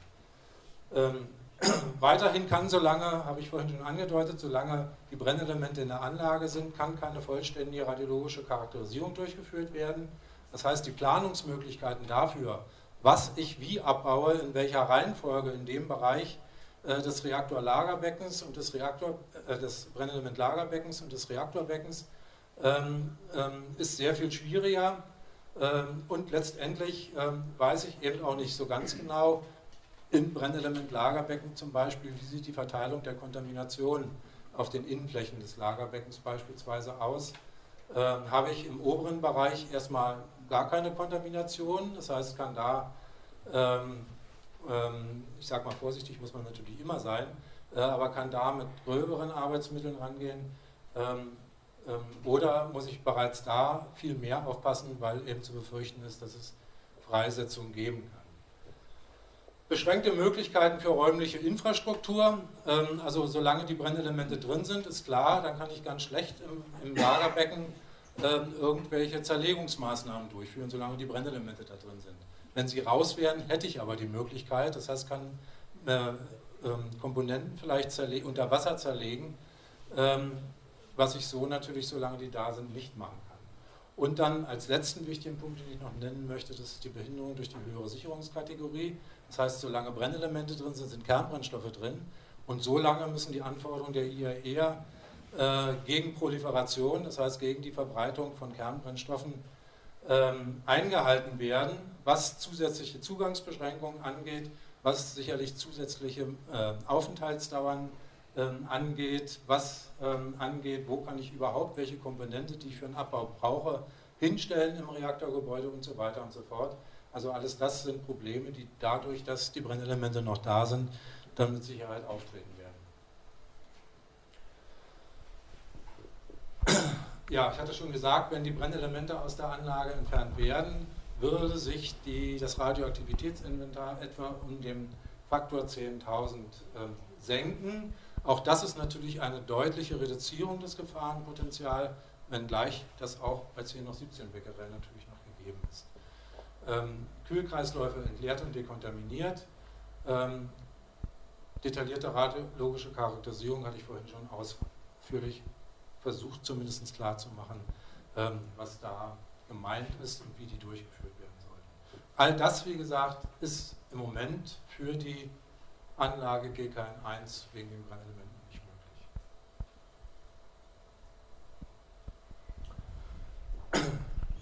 S1: Weiterhin kann, solange, habe ich vorhin schon angedeutet, solange die Brennelemente in der Anlage sind, kann keine vollständige radiologische Charakterisierung durchgeführt werden. Das heißt, die Planungsmöglichkeiten dafür, was ich wie abbaue, in welcher Reihenfolge in dem Bereich des Reaktorlagerbeckens und des Brennelementlagerbeckens und des Reaktorbeckens ist sehr viel schwieriger und letztendlich weiß ich eben auch nicht so ganz genau, im Brennelementlagerbecken zum Beispiel, wie sieht die Verteilung der Kontamination auf den Innenflächen des Lagerbeckens beispielsweise aus. Habe ich im oberen Bereich erstmal gar keine Kontamination, das heißt, kann da, ich sage mal vorsichtig, muss man natürlich immer sein, aber kann da mit gröberen Arbeitsmitteln rangehen, oder muss ich bereits da viel mehr aufpassen, weil eben zu befürchten ist, dass es Freisetzung geben kann. Beschränkte Möglichkeiten für räumliche Infrastruktur, also solange die Brennelemente drin sind, ist klar, dann kann ich ganz schlecht im Lagerbecken irgendwelche Zerlegungsmaßnahmen durchführen, solange die Brennelemente da drin sind. Wenn sie raus wären, hätte ich aber die Möglichkeit, das heißt, kann Komponenten vielleicht unter Wasser zerlegen, was ich so natürlich, solange die da sind, nicht machen kann. Und dann als letzten wichtigen Punkt, den ich noch nennen möchte, das ist die Behinderung durch die höhere Sicherungskategorie. Das heißt, solange Brennelemente drin sind, sind Kernbrennstoffe drin. Und solange müssen die Anforderungen der IAEA gegen Proliferation, das heißt gegen die Verbreitung von Kernbrennstoffen, eingehalten werden, was zusätzliche Zugangsbeschränkungen angeht, was sicherlich zusätzliche Aufenthaltsdauern angeht, was angeht, wo kann ich überhaupt welche Komponente, die ich für den Abbau brauche, hinstellen im Reaktorgebäude und so weiter und so fort. Also alles das sind Probleme, die dadurch, dass die Brennelemente noch da sind, dann mit Sicherheit auftreten werden. Ja, ich hatte schon gesagt, wenn die Brennelemente aus der Anlage entfernt werden, würde sich das Radioaktivitätsinventar etwa um den Faktor 10.000 senken. Auch das ist natürlich eine deutliche Reduzierung des Gefahrenpotenzials, wenngleich das auch bei 10 hoch 17 Becquerel natürlich noch gegeben ist. Kühlkreisläufe entleert und dekontaminiert. Detaillierte radiologische Charakterisierung hatte ich vorhin schon ausführlich versucht, zumindest klar zu machen, was da gemeint ist und wie die durchgeführt werden sollten. All das, wie gesagt, ist im Moment für die Anlage GKN1 wegen den Brennelementen nicht möglich.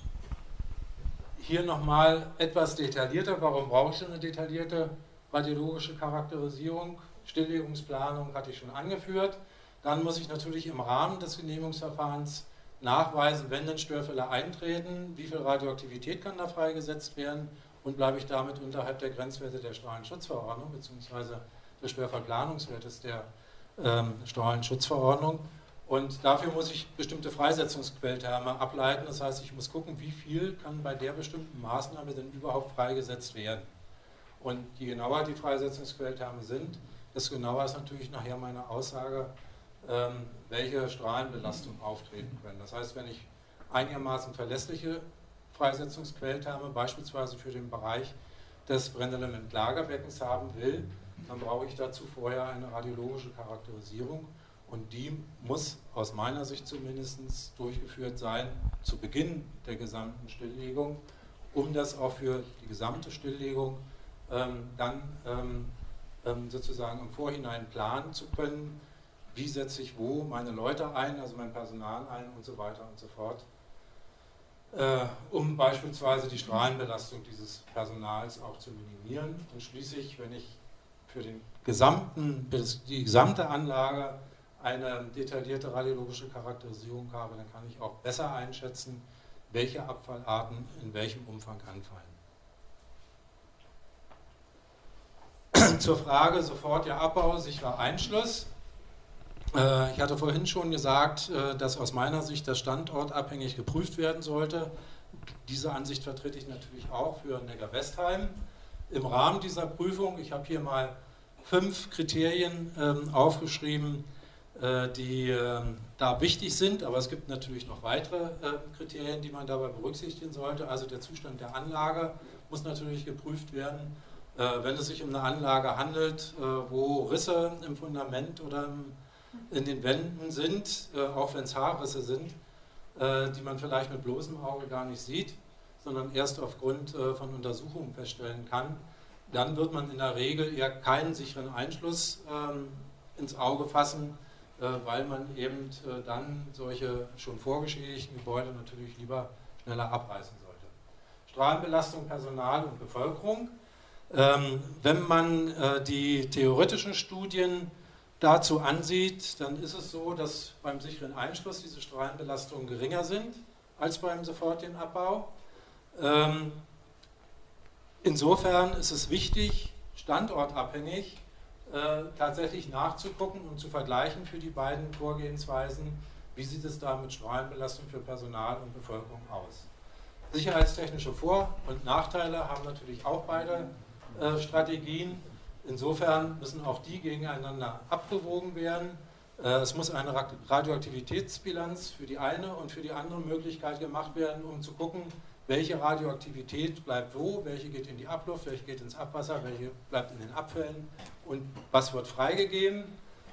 S1: Hier nochmal etwas detaillierter. Warum brauche ich eine detaillierte radiologische Charakterisierung? Stilllegungsplanung hatte ich schon angeführt. Dann muss ich natürlich im Rahmen des Genehmigungsverfahrens nachweisen, wenn denn Störfälle eintreten, wie viel Radioaktivität kann da freigesetzt werden und bleibe ich damit unterhalb der Grenzwerte der Strahlenschutzverordnung bzw. des Störverplanungswertes der Strahlenschutzverordnung. Und dafür muss ich bestimmte Freisetzungsquellterme ableiten. Das heißt, ich muss gucken, wie viel kann bei der bestimmten Maßnahme denn überhaupt freigesetzt werden. Und je genauer die Freisetzungsquellterme sind, desto genauer ist natürlich nachher meine Aussage, welche Strahlenbelastung auftreten können. Das heißt, wenn ich einigermaßen verlässliche Freisetzungsquellterme beispielsweise für den Bereich des Brennelementlagerbeckens haben will, dann brauche ich dazu vorher eine radiologische Charakterisierung und die muss aus meiner Sicht zumindest durchgeführt sein zu Beginn der gesamten Stilllegung, um das auch für die gesamte Stilllegung dann sozusagen im Vorhinein planen zu können, wie setze ich wo meine Leute ein, also mein Personal ein und so weiter und so fort, um beispielsweise die Strahlenbelastung dieses Personals auch zu minimieren. Und schließlich, wenn ich für die gesamte Anlage eine detaillierte radiologische Charakterisierung habe, dann kann ich auch besser einschätzen, welche Abfallarten in welchem Umfang anfallen. Zur Frage sofortiger Abbau, sicherer Einschluss. Ich hatte vorhin schon gesagt, dass aus meiner Sicht das Standort abhängig geprüft werden sollte. Diese Ansicht vertrete ich natürlich auch für Neckar-Westheim. Im Rahmen dieser Prüfung, ich habe hier mal 5 Kriterien aufgeschrieben, die da wichtig sind, aber es gibt natürlich noch weitere Kriterien, die man dabei berücksichtigen sollte. Also der Zustand der Anlage muss natürlich geprüft werden. Wenn es sich um eine Anlage handelt, wo Risse im Fundament oder in den Wänden sind, auch wenn es Haarrisse sind, die man vielleicht mit bloßem Auge gar nicht sieht, sondern erst aufgrund von Untersuchungen feststellen kann, dann wird man in der Regel eher keinen sicheren Einschluss ins Auge fassen, weil man eben dann solche schon vorgeschädigten Gebäude natürlich lieber schneller abreißen sollte. Strahlenbelastung, Personal und Bevölkerung. Wenn man die theoretischen Studien dazu ansieht, dann ist es so, dass beim sicheren Einschluss diese Strahlenbelastungen geringer sind als beim sofortigen Abbau. Insofern ist es wichtig, standortabhängig tatsächlich nachzugucken und zu vergleichen für die beiden Vorgehensweisen, wie sieht es da mit Strahlenbelastung für Personal und Bevölkerung aus. Sicherheitstechnische Vor- und Nachteile haben natürlich auch beide Strategien. Insofern müssen auch die gegeneinander abgewogen werden. Es muss eine Radioaktivitätsbilanz für die eine und für die andere Möglichkeit gemacht werden, um zu gucken, welche Radioaktivität bleibt wo, welche geht in die Abluft, welche geht ins Abwasser, welche bleibt in den Abfällen und was wird freigegeben.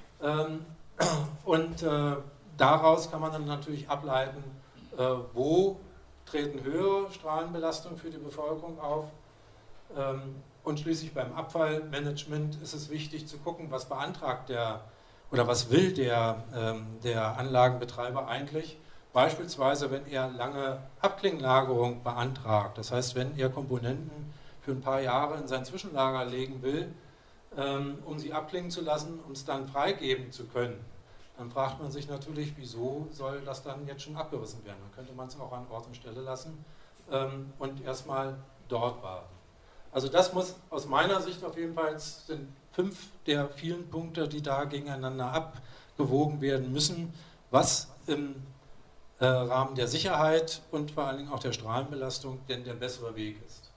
S1: Daraus kann man dann natürlich ableiten, wo treten höhere Strahlenbelastungen für die Bevölkerung auf. Und schließlich beim Abfallmanagement ist es wichtig zu gucken, was beantragt oder was will der Anlagenbetreiber eigentlich. Beispielsweise, wenn er lange Abklingenlagerung beantragt, das heißt, wenn er Komponenten für ein paar Jahre in sein Zwischenlager legen will, um sie abklingen zu lassen, um es dann freigeben zu können, dann fragt man sich natürlich, wieso soll das dann jetzt schon abgerissen werden? Dann könnte man es auch an Ort und Stelle lassen und erstmal dort warten. Also das muss aus meiner Sicht auf jeden Fall, sind 5 der vielen Punkte, die da gegeneinander abgewogen werden müssen, was im Rahmen der Sicherheit und vor allen Dingen auch der Strahlenbelastung denn der bessere Weg ist.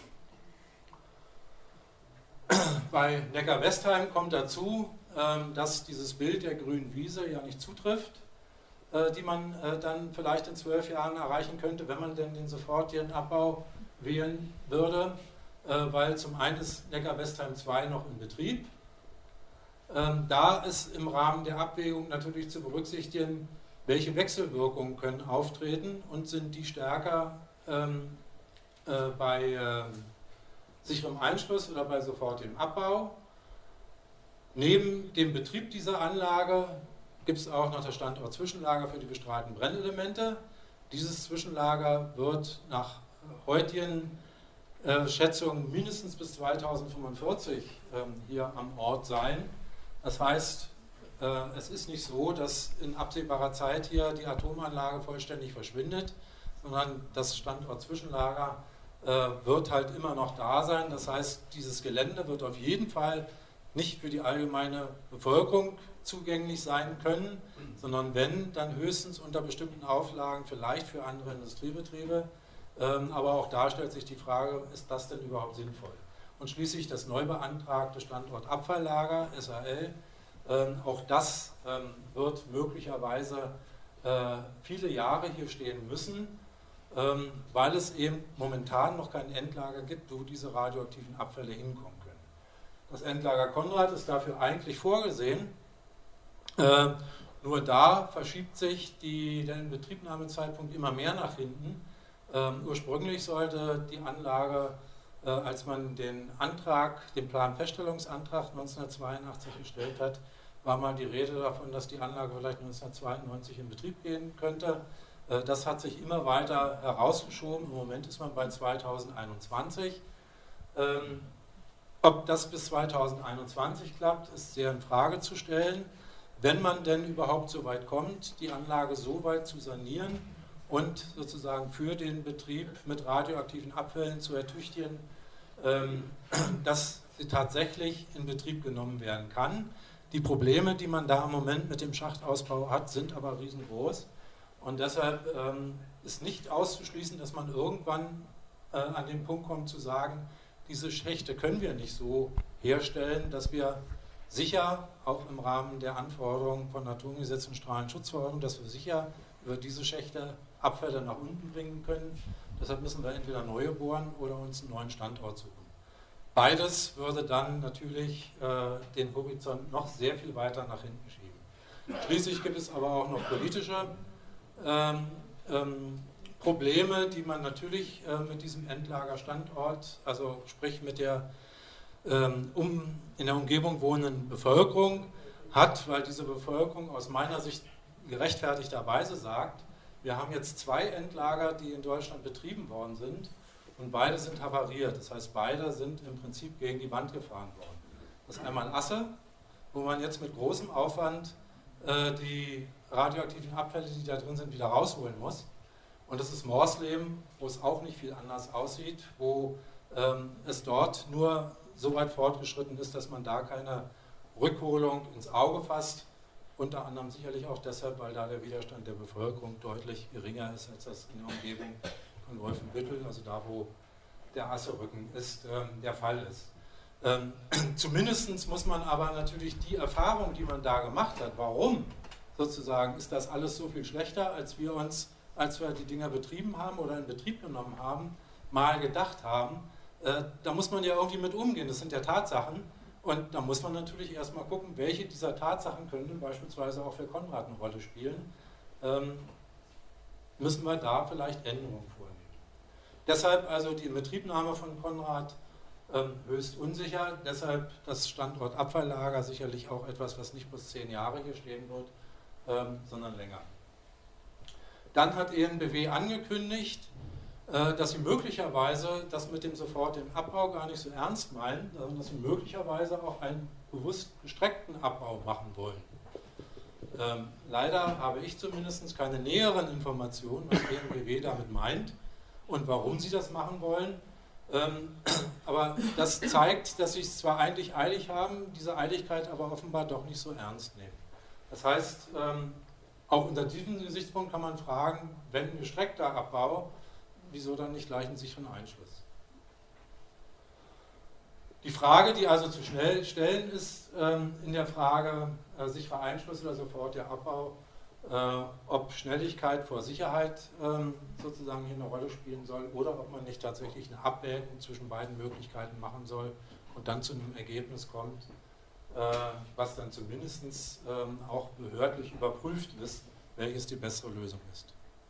S1: Bei Neckar-Westheim kommt dazu, dass dieses Bild der grünen Wiese ja nicht zutrifft, die man dann vielleicht in 12 Jahren erreichen könnte, wenn man denn den sofortigen Abbau wählen würde, weil zum einen ist Neckar-Westheim 2 noch in Betrieb. Da ist im Rahmen der Abwägung natürlich zu berücksichtigen, welche Wechselwirkungen können auftreten und sind die stärker bei sicherem Einschluss oder bei sofortigem Abbau. Neben dem Betrieb dieser Anlage gibt es auch noch das Standort Zwischenlager für die bestrahlten Brennelemente. Dieses Zwischenlager wird nach heutigen Schätzungen mindestens bis 2045 hier am Ort sein. Das heißt, es ist nicht so, dass in absehbarer Zeit hier die Atomanlage vollständig verschwindet, sondern das Standort Zwischenlager wird halt immer noch da sein. Das heißt, dieses Gelände wird auf jeden Fall nicht für die allgemeine Bevölkerung zugänglich sein können, sondern wenn, dann höchstens unter bestimmten Auflagen, vielleicht für andere Industriebetriebe. Aber auch da stellt sich die Frage, ist das denn überhaupt sinnvoll? Und schließlich das neu beantragte Standort Abfalllager, SAL, auch das wird möglicherweise viele Jahre hier stehen müssen, weil es eben momentan noch kein Endlager gibt, wo diese radioaktiven Abfälle hinkommen können. Das Endlager Konrad ist dafür eigentlich vorgesehen, nur da verschiebt sich der Inbetriebnahmezeitpunkt immer mehr nach hinten. Ursprünglich sollte die Anlage, als man den Planfeststellungsantrag 1982 gestellt hat, war mal die Rede davon, dass die Anlage vielleicht 1992 in Betrieb gehen könnte. Das hat sich immer weiter herausgeschoben. Im Moment ist man bei 2021. Ob das bis 2021 klappt, ist sehr in Frage zu stellen. Wenn man denn überhaupt so weit kommt, die Anlage so weit zu sanieren und sozusagen für den Betrieb mit radioaktiven Abfällen zu ertüchtigen, dass sie tatsächlich in Betrieb genommen werden kann. Die Probleme, die man da im Moment mit dem Schachtausbau hat, sind aber riesengroß. Und deshalb ist nicht auszuschließen, dass man irgendwann an den Punkt kommt zu sagen, diese Schächte können wir nicht so herstellen, dass wir sicher, auch im Rahmen der Anforderungen von Atomgesetz und Strahlenschutzverordnung, dass wir sicher über diese Schächte Abfälle nach unten bringen können. Deshalb müssen wir entweder neue bohren oder uns einen neuen Standort suchen. Beides würde dann natürlich den Horizont noch sehr viel weiter nach hinten schieben. Schließlich gibt es aber auch noch politische Probleme, die man natürlich mit diesem Endlagerstandort, also sprich mit der in der Umgebung wohnenden Bevölkerung hat, weil diese Bevölkerung aus meiner Sicht gerechtfertigterweise sagt, wir haben jetzt 2 Endlager, die in Deutschland betrieben worden sind und beide sind havariert. Das heißt, beide sind im Prinzip gegen die Wand gefahren worden. Das ist einmal Asse, wo man jetzt mit großem Aufwand die radioaktiven Abfälle, die da drin sind, wieder rausholen muss. Und das ist Morsleben, wo es auch nicht viel anders aussieht, wo es dort nur so weit fortgeschritten ist, dass man da keine Rückholung ins Auge fasst. Unter anderem sicherlich auch deshalb, weil da der Widerstand der Bevölkerung deutlich geringer ist, als das in der Umgebung von in Wolfenbüttel, also da, wo der Asserücken ist, der Fall ist. Zumindest muss man aber natürlich die Erfahrung, die man da gemacht hat, warum sozusagen ist das alles so viel schlechter, als wir die Dinger betrieben haben oder in Betrieb genommen haben, mal gedacht haben, da muss man ja irgendwie mit umgehen, das sind ja Tatsachen und da muss man natürlich erstmal gucken, welche dieser Tatsachen können beispielsweise auch für Konrad eine Rolle spielen, müssen wir da vielleicht Änderungen vornehmen. Deshalb also die Inbetriebnahme von Konrad höchst unsicher, deshalb das Standort Abfalllager sicherlich auch etwas, was nicht bloß 10 Jahre hier stehen wird, sondern länger. Dann hat EnBW angekündigt, dass sie möglicherweise das mit dem sofortigen Abbau gar nicht so ernst meinen, sondern dass sie möglicherweise auch einen bewusst gestreckten Abbau machen wollen. Leider habe ich zumindest keine näheren Informationen, was EnBW damit meint und warum sie das machen wollen. Aber das zeigt, dass sie es zwar eigentlich eilig haben, diese Eiligkeit aber offenbar doch nicht so ernst nehmen. Das heißt, auch unter diesem Gesichtspunkt kann man fragen, wenn ein gestreckter Abbau, wieso dann nicht gleich einen sicheren Einschluss? Die Frage, die also zu stellen ist, in der Frage sicherer Einschluss oder sofortiger Abbau, ob Schnelligkeit vor Sicherheit sozusagen hier eine Rolle spielen soll oder ob man nicht tatsächlich eine Abwägung zwischen beiden Möglichkeiten machen soll und dann zu einem Ergebnis kommt, was dann zumindest auch behördlich überprüft ist, welches die bessere Lösung ist.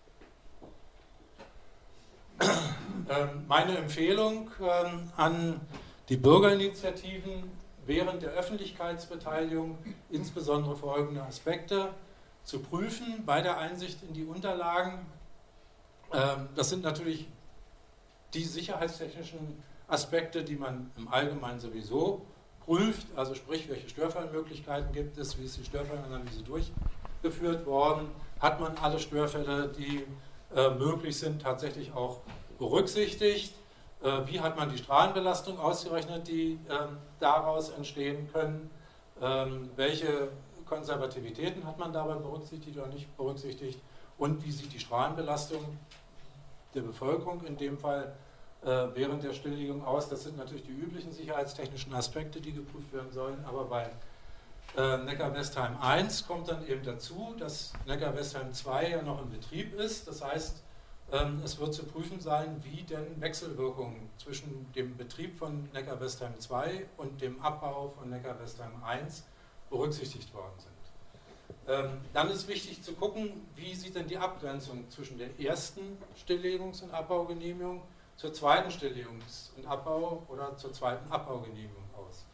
S1: Meine Empfehlung an die Bürgerinitiativen während der Öffentlichkeitsbeteiligung insbesondere folgende Aspekte zu prüfen bei der Einsicht in die Unterlagen. Das sind natürlich die sicherheitstechnischen Aspekte, die man im Allgemeinen sowieso prüft, also sprich, welche Störfallmöglichkeiten gibt es, wie ist die Störfallanalyse durchgeführt worden, hat man alle Störfälle, die möglich sind, tatsächlich auch berücksichtigt, wie hat man die Strahlenbelastung ausgerechnet, die daraus entstehen können, welche Konservativitäten hat man dabei berücksichtigt oder nicht berücksichtigt und wie sieht die Strahlenbelastung der Bevölkerung in dem Fall während der Stilllegung aus. Das sind natürlich die üblichen sicherheitstechnischen Aspekte, die geprüft werden sollen, aber bei Neckar-Westheim 1 kommt dann eben dazu, dass Neckar-Westheim 2 ja noch in Betrieb ist. Das heißt, es wird zu prüfen sein, wie denn Wechselwirkungen zwischen dem Betrieb von Neckar-Westheim 2 und dem Abbau von Neckar-Westheim 1 berücksichtigt worden sind. Dann ist wichtig zu gucken, wie sieht denn die Abgrenzung zwischen der ersten Stilllegungs- und Abbaugenehmigung zur zweiten Stilllegungs- und Abbau- oder zur zweiten Abbaugenehmigung aus.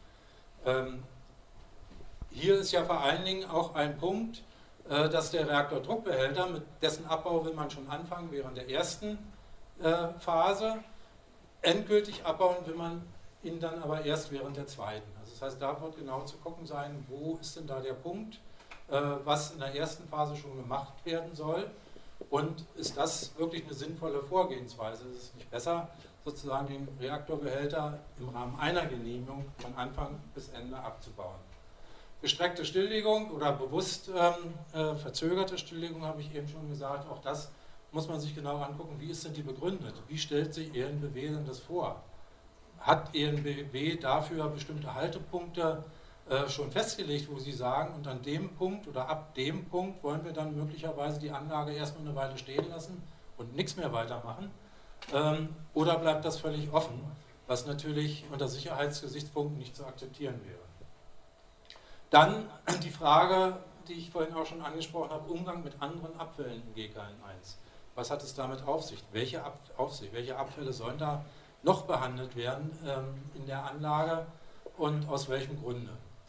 S1: Hier ist ja vor allen Dingen auch ein Punkt, dass der Reaktordruckbehälter, mit dessen Abbau will man schon anfangen während der ersten Phase, endgültig abbauen will man ihn dann aber erst während der zweiten. Also das heißt, da wird genau zu gucken sein, wo ist denn da der Punkt, was in der ersten Phase schon gemacht werden soll und ist das wirklich eine sinnvolle Vorgehensweise? Ist es nicht besser, sozusagen den Reaktorbehälter im Rahmen einer Genehmigung von Anfang bis Ende abzubauen? Gestreckte Stilllegung oder bewusst verzögerte Stilllegung, habe ich eben schon gesagt, auch das muss man sich genau angucken, wie ist denn die begründet? Wie stellt sich EnBW denn das vor? Hat EnBW dafür bestimmte Haltepunkte schon festgelegt, wo Sie sagen, und an dem Punkt oder ab dem Punkt wollen wir dann möglicherweise die Anlage erstmal eine Weile stehen lassen und nichts mehr weitermachen? Oder bleibt das völlig offen, was natürlich unter Sicherheitsgesichtspunkten nicht zu akzeptieren wäre? Dann die Frage, die ich vorhin auch schon angesprochen habe, Umgang mit anderen Abfällen im GKN1. Was hat es damit auf sich? Welche Abfälle sollen da noch behandelt werden in der Anlage und aus welchem Grunde?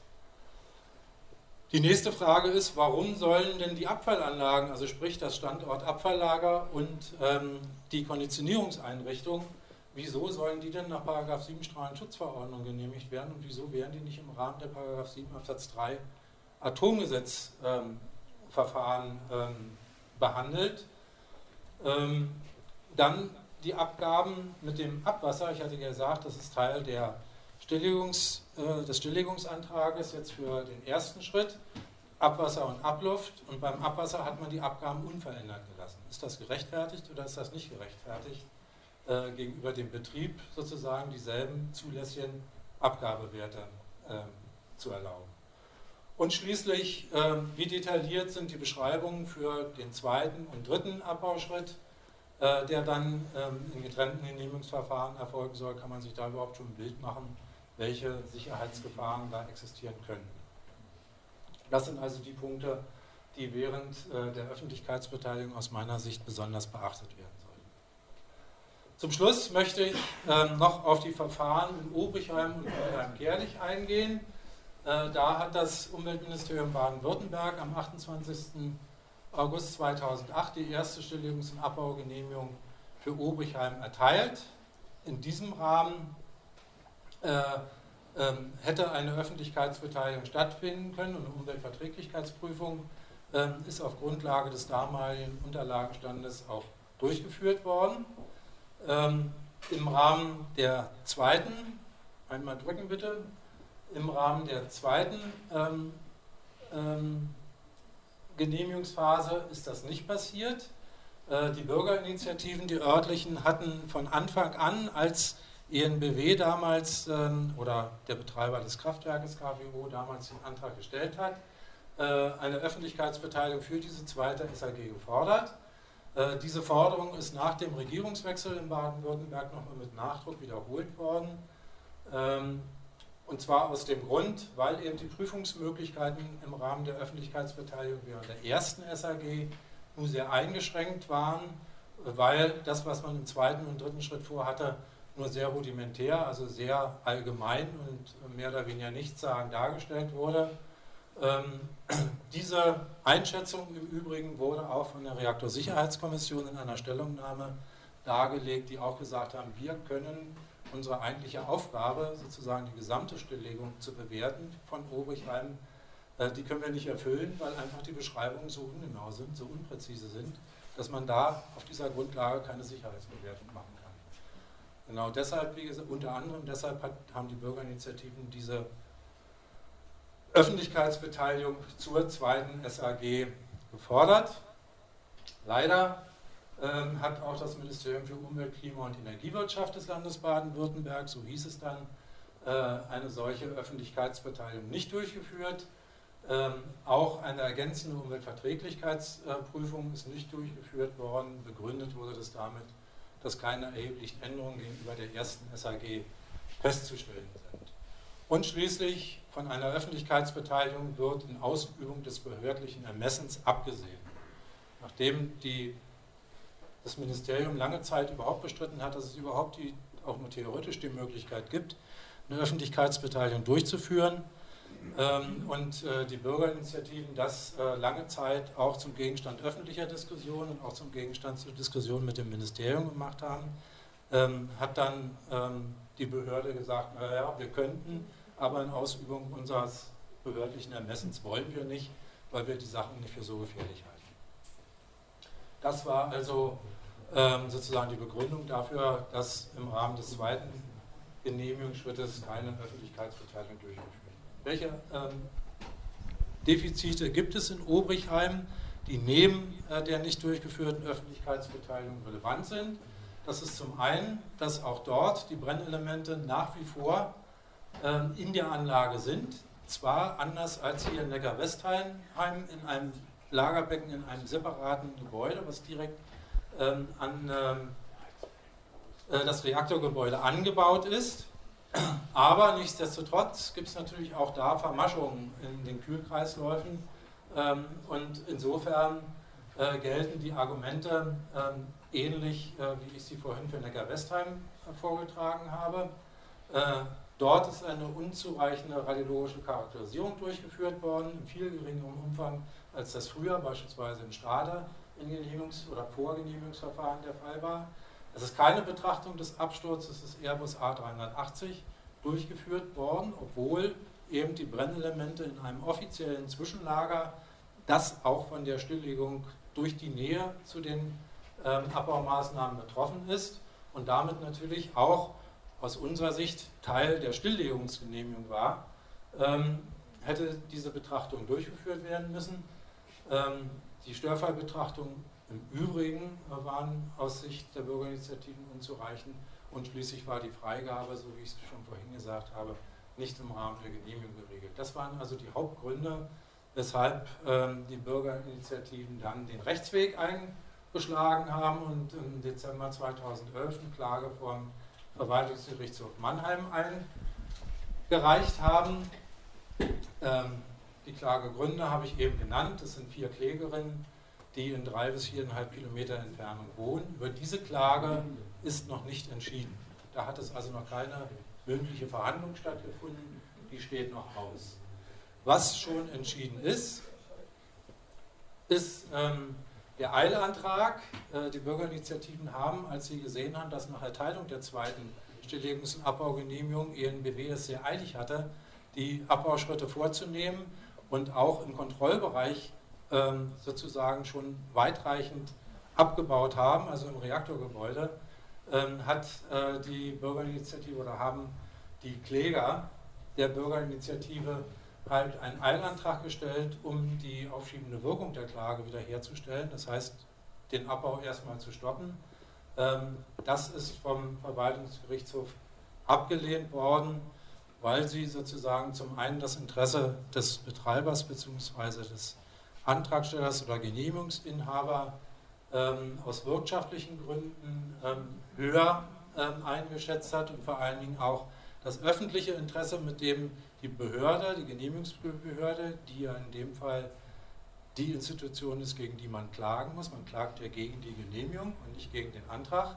S1: Die nächste Frage ist, warum sollen denn die Abfallanlagen, also sprich das Standort Abfalllager und die Konditionierungseinrichtung, wieso sollen die denn nach § 7 Strahlenschutzverordnung genehmigt werden und wieso werden die nicht im Rahmen der § 7 Absatz 3 Atomgesetzverfahren behandelt? Dann die Abgaben mit dem Abwasser. Ich hatte gesagt, das ist Teil des Stilllegungsantrages jetzt für den ersten Schritt. Abwasser und Abluft, und beim Abwasser hat man die Abgaben unverändert gelassen. Ist das gerechtfertigt oder ist das nicht gerechtfertigt, gegenüber dem Betrieb sozusagen dieselben zulässigen Abgabewerte zu erlauben? Und schließlich, wie detailliert sind die Beschreibungen für den zweiten und dritten Abbauschritt, der dann in getrennten Genehmigungsverfahren erfolgen soll? Kann man sich da überhaupt schon ein Bild machen, welche Sicherheitsgefahren da existieren können? Das sind also die Punkte, die während der Öffentlichkeitsbeteiligung aus meiner Sicht besonders beachtet werden sollten. Zum Schluss möchte ich noch auf die Verfahren in Obrichheim und Mülheim-Kärlich eingehen. Da hat das Umweltministerium Baden-Württemberg am 28. August 2008 die erste Stilllegungs- und Abbaugenehmigung für Obrichheim erteilt. In diesem Rahmen hätte eine Öffentlichkeitsbeteiligung stattfinden können und eine Umweltverträglichkeitsprüfung ist auf Grundlage des damaligen Unterlagenstandes auch durchgeführt worden. Im Rahmen der zweiten, einmal drücken bitte, im Rahmen der zweiten Genehmigungsphase ist das nicht passiert. Die Bürgerinitiativen, die örtlichen, hatten von Anfang an, als EnBW damals oder der Betreiber des Kraftwerkes KWO damals den Antrag gestellt hat, eine Öffentlichkeitsbeteiligung für diese zweite SAG gefordert. Diese Forderung ist nach dem Regierungswechsel in Baden-Württemberg nochmal mit Nachdruck wiederholt worden. Und zwar aus dem Grund, weil eben die Prüfungsmöglichkeiten im Rahmen der Öffentlichkeitsbeteiligung während der ersten SAG nur sehr eingeschränkt waren, weil das, was man im zweiten und dritten Schritt vorhatte, nur sehr rudimentär, also sehr allgemein und mehr oder weniger nichtssagend dargestellt wurde. Diese Einschätzung im Übrigen wurde auch von der Reaktorsicherheitskommission in einer Stellungnahme dargelegt, die auch gesagt haben, wir können unsere eigentliche Aufgabe, sozusagen die gesamte Stilllegung zu bewerten von Obrichheim, die können wir nicht erfüllen, weil einfach die Beschreibungen so ungenau sind, so unpräzise sind, dass man da auf dieser Grundlage keine Sicherheitsbewertung machen kann. Genau deshalb, wie gesagt, unter anderem deshalb haben die Bürgerinitiativen diese Öffentlichkeitsbeteiligung zur zweiten SAG gefordert. Leider hat auch das Ministerium für Umwelt, Klima und Energiewirtschaft des Landes Baden-Württemberg, so hieß es dann, eine solche Öffentlichkeitsbeteiligung nicht durchgeführt. Auch eine ergänzende Umweltverträglichkeitsprüfung ist nicht durchgeführt worden. Begründet wurde das damit, dass keine erheblichen Änderungen gegenüber der ersten SAG festzustellen sind. Und schließlich von einer Öffentlichkeitsbeteiligung wird in Ausübung des behördlichen Ermessens abgesehen. Nachdem das Ministerium lange Zeit überhaupt bestritten hat, dass es überhaupt auch nur theoretisch die Möglichkeit gibt, eine Öffentlichkeitsbeteiligung durchzuführen und die Bürgerinitiativen das lange Zeit auch zum Gegenstand öffentlicher Diskussionen und auch zum Gegenstand zur Diskussion mit dem Ministerium gemacht haben, hat dann die Behörde gesagt, naja, wir könnten, aber in Ausübung unseres behördlichen Ermessens wollen wir nicht, weil wir die Sachen nicht für so gefährlich halten. Das war also sozusagen die Begründung dafür, dass im Rahmen des zweiten Genehmigungsschrittes keine Öffentlichkeitsbeteiligung durchgeführt wird. Welche Defizite gibt es in Obrichheim, die neben der nicht durchgeführten Öffentlichkeitsbeteiligung relevant sind? Das ist zum einen, dass auch dort die Brennelemente nach wie vor in der Anlage sind, zwar anders als hier in Neckar-Westheim in einem Lagerbecken in einem separaten Gebäude, was direkt an das Reaktorgebäude angebaut ist. Aber nichtsdestotrotz gibt es natürlich auch da Vermaschungen in den Kühlkreisläufen und insofern gelten die Argumente ähnlich, wie ich sie vorhin für Neckar-Westheim vorgetragen habe. Dort ist eine unzureichende radiologische Charakterisierung durchgeführt worden, in viel geringerem Umfang als das früher beispielsweise in Stade in Genehmigungs- oder Vorgenehmigungsverfahren der Fall war. Es ist keine Betrachtung des Absturzes des Airbus A380 durchgeführt worden, obwohl eben die Brennelemente in einem offiziellen Zwischenlager, das auch von der Stilllegung durch die Nähe zu den Abbaumaßnahmen betroffen ist und damit natürlich auch aus unserer Sicht Teil der Stilllegungsgenehmigung war, hätte diese Betrachtung durchgeführt werden müssen. Die Störfallbetrachtungen im Übrigen waren aus Sicht der Bürgerinitiativen unzureichend und schließlich war die Freigabe, so wie ich es schon vorhin gesagt habe, nicht im Rahmen der Genehmigung geregelt. Das waren also die Hauptgründe, weshalb die Bürgerinitiativen dann den Rechtsweg eingeschlagen haben und im Dezember 2011 eine Klage vom Verwaltungsgerichtshof Mannheim eingereicht haben. Die Klagegründe habe ich eben genannt. Das sind 4 Klägerinnen, die in 3 bis 4,5 Kilometer Entfernung wohnen. Über diese Klage ist noch nicht entschieden. Da hat es also noch keine mündliche Verhandlung stattgefunden. Die steht noch aus. Was schon entschieden ist, ist der Eilantrag. Die Bürgerinitiativen haben, als sie gesehen haben, dass nach Erteilung der zweiten Stilllegungs- und Abbaugenehmigung EnBW es sehr eilig hatte, die Abbauschritte vorzunehmen und auch im Kontrollbereich sozusagen schon weitreichend abgebaut haben, also im Reaktorgebäude, hat die Bürgerinitiative oder haben die Kläger der Bürgerinitiative halt einen Eilantrag gestellt, um die aufschiebende Wirkung der Klage wiederherzustellen. Das heißt, den Abbau erstmal zu stoppen. Das ist vom Verwaltungsgerichtshof abgelehnt worden, weil sie sozusagen zum einen das Interesse des Betreibers bzw. des Antragstellers oder Genehmigungsinhaber aus wirtschaftlichen Gründen höher eingeschätzt hat und vor allen Dingen auch das öffentliche Interesse, mit dem die Behörde, die Genehmigungsbehörde, die ja in dem Fall die Institution ist, gegen die man klagen muss. Man klagt ja gegen die Genehmigung und nicht gegen den Antrag.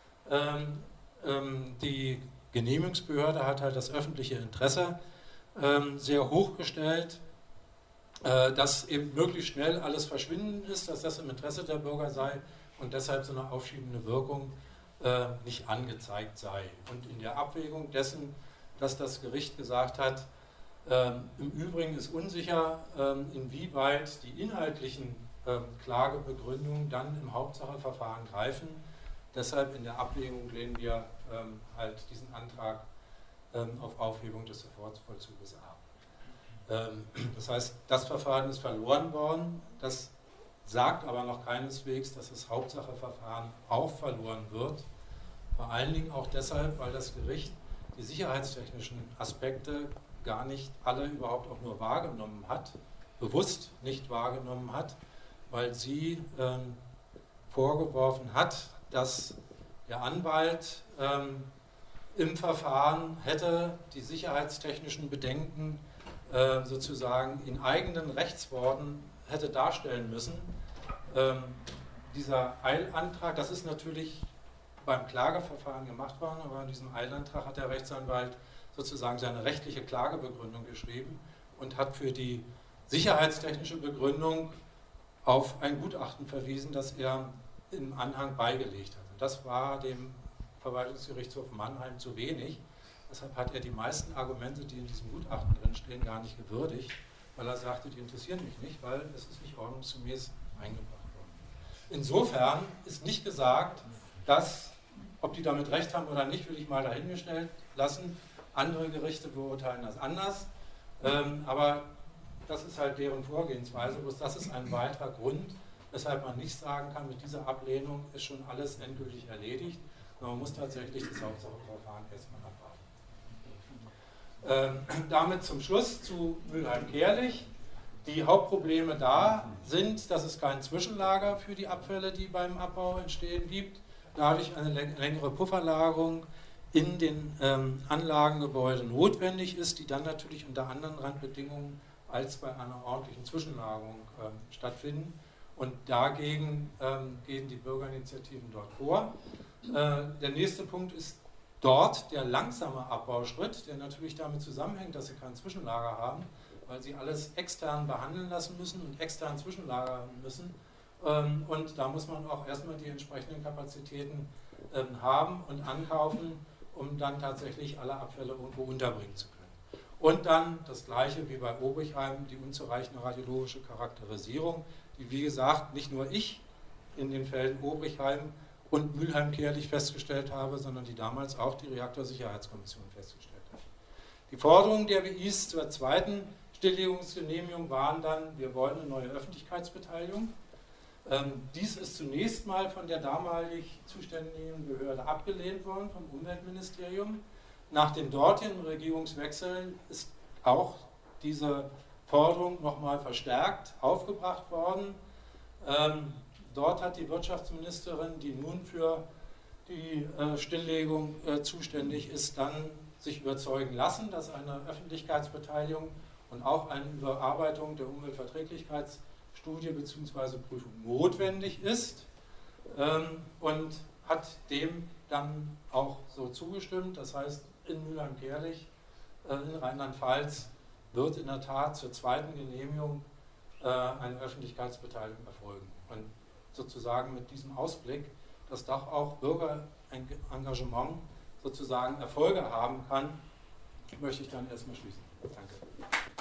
S1: Die Genehmigungsbehörde hat halt das öffentliche Interesse sehr hoch gestellt, dass eben möglichst schnell alles verschwinden ist, dass das im Interesse der Bürger sei und deshalb so eine aufschiebende Wirkung nicht angezeigt sei. Und in der Abwägung dessen, dass das Gericht gesagt hat, im Übrigen ist unsicher, inwieweit die inhaltlichen Klagebegründungen dann im Hauptsacheverfahren greifen. Deshalb in der Abwägung lehnen wir halt diesen Antrag auf Aufhebung des Sofortvollzuges ab. Das heißt, das Verfahren ist verloren worden. Das sagt aber noch keineswegs, dass das Hauptsacheverfahren auch verloren wird. Vor allen Dingen auch deshalb, weil das Gericht die sicherheitstechnischen Aspekte gar nicht alle überhaupt auch nur wahrgenommen hat, bewusst nicht wahrgenommen hat, weil sie vorgeworfen hat, dass der Anwalt im Verfahren hätte die sicherheitstechnischen Bedenken sozusagen in eigenen Rechtsworten hätte darstellen müssen. Dieser Eilantrag, das ist natürlich beim Klageverfahren gemacht worden, aber in diesem Eilantrag hat der Rechtsanwalt sozusagen seine rechtliche Klagebegründung geschrieben und hat für die sicherheitstechnische Begründung auf ein Gutachten verwiesen, das er im Anhang beigelegt hat. Und das war dem Verwaltungsgerichtshof Mannheim zu wenig. Deshalb hat er die meisten Argumente, die in diesem Gutachten drinstehen, gar nicht gewürdigt, weil er sagte, die interessieren mich nicht, weil es ist nicht ordnungsgemäß eingebracht worden. Insofern ist nicht gesagt, dass, ob die damit recht haben oder nicht, will ich mal dahingestellt lassen. Andere Gerichte beurteilen das anders, aber das ist halt deren Vorgehensweise. Bloß das ist ein weiterer Grund, weshalb man nicht sagen kann, mit dieser Ablehnung ist schon alles endgültig erledigt. Man muss tatsächlich das Hauptsacheverfahren erstmal abwarten. Damit zum Schluss zu Mülheim-Kärlich. Die Hauptprobleme da sind, dass es kein Zwischenlager für die Abfälle, die beim Abbau entstehen, gibt. Dadurch eine längere Pufferlagerung in den Anlagengebäuden notwendig ist, die dann natürlich unter anderen Randbedingungen als bei einer ordentlichen Zwischenlagerung stattfinden. Und dagegen gehen die Bürgerinitiativen dort vor. Der nächste Punkt ist dort der langsame Abbauschritt, der natürlich damit zusammenhängt, dass sie kein Zwischenlager haben, weil sie alles extern behandeln lassen müssen und extern zwischenlagern müssen. Und da muss man auch erstmal die entsprechenden Kapazitäten haben und ankaufen, um dann tatsächlich alle Abfälle irgendwo unterbringen zu können. Und dann das Gleiche wie bei Obrichheim, die unzureichende radiologische Charakterisierung, die wie gesagt nicht nur ich in den Fällen Obrichheim und Mülheim-Kärlich festgestellt habe, sondern die damals auch die Reaktorsicherheitskommission festgestellt hat. Die Forderung der WIs zur zweiten Stilllegungsgenehmigung waren dann, wir wollen eine neue Öffentlichkeitsbeteiligung. Dies ist zunächst mal von der damalig zuständigen Behörde abgelehnt worden, vom Umweltministerium. Nach den dortigen Regierungswechseln ist auch diese Forderung nochmal verstärkt aufgebracht worden. Dort hat die Wirtschaftsministerin, die nun für die Stilllegung zuständig ist, dann sich überzeugen lassen, dass eine Öffentlichkeitsbeteiligung und auch eine Überarbeitung der Umweltverträglichkeitsstudie bzw. Prüfung notwendig ist, und hat dem dann auch so zugestimmt. Das heißt, in Mülheim-Kärlich in Rheinland-Pfalz wird in der Tat zur zweiten Genehmigung eine Öffentlichkeitsbeteiligung erfolgen. Und sozusagen mit diesem Ausblick, dass doch auch Bürgerengagement sozusagen Erfolge haben kann, möchte ich dann erstmal schließen. Danke.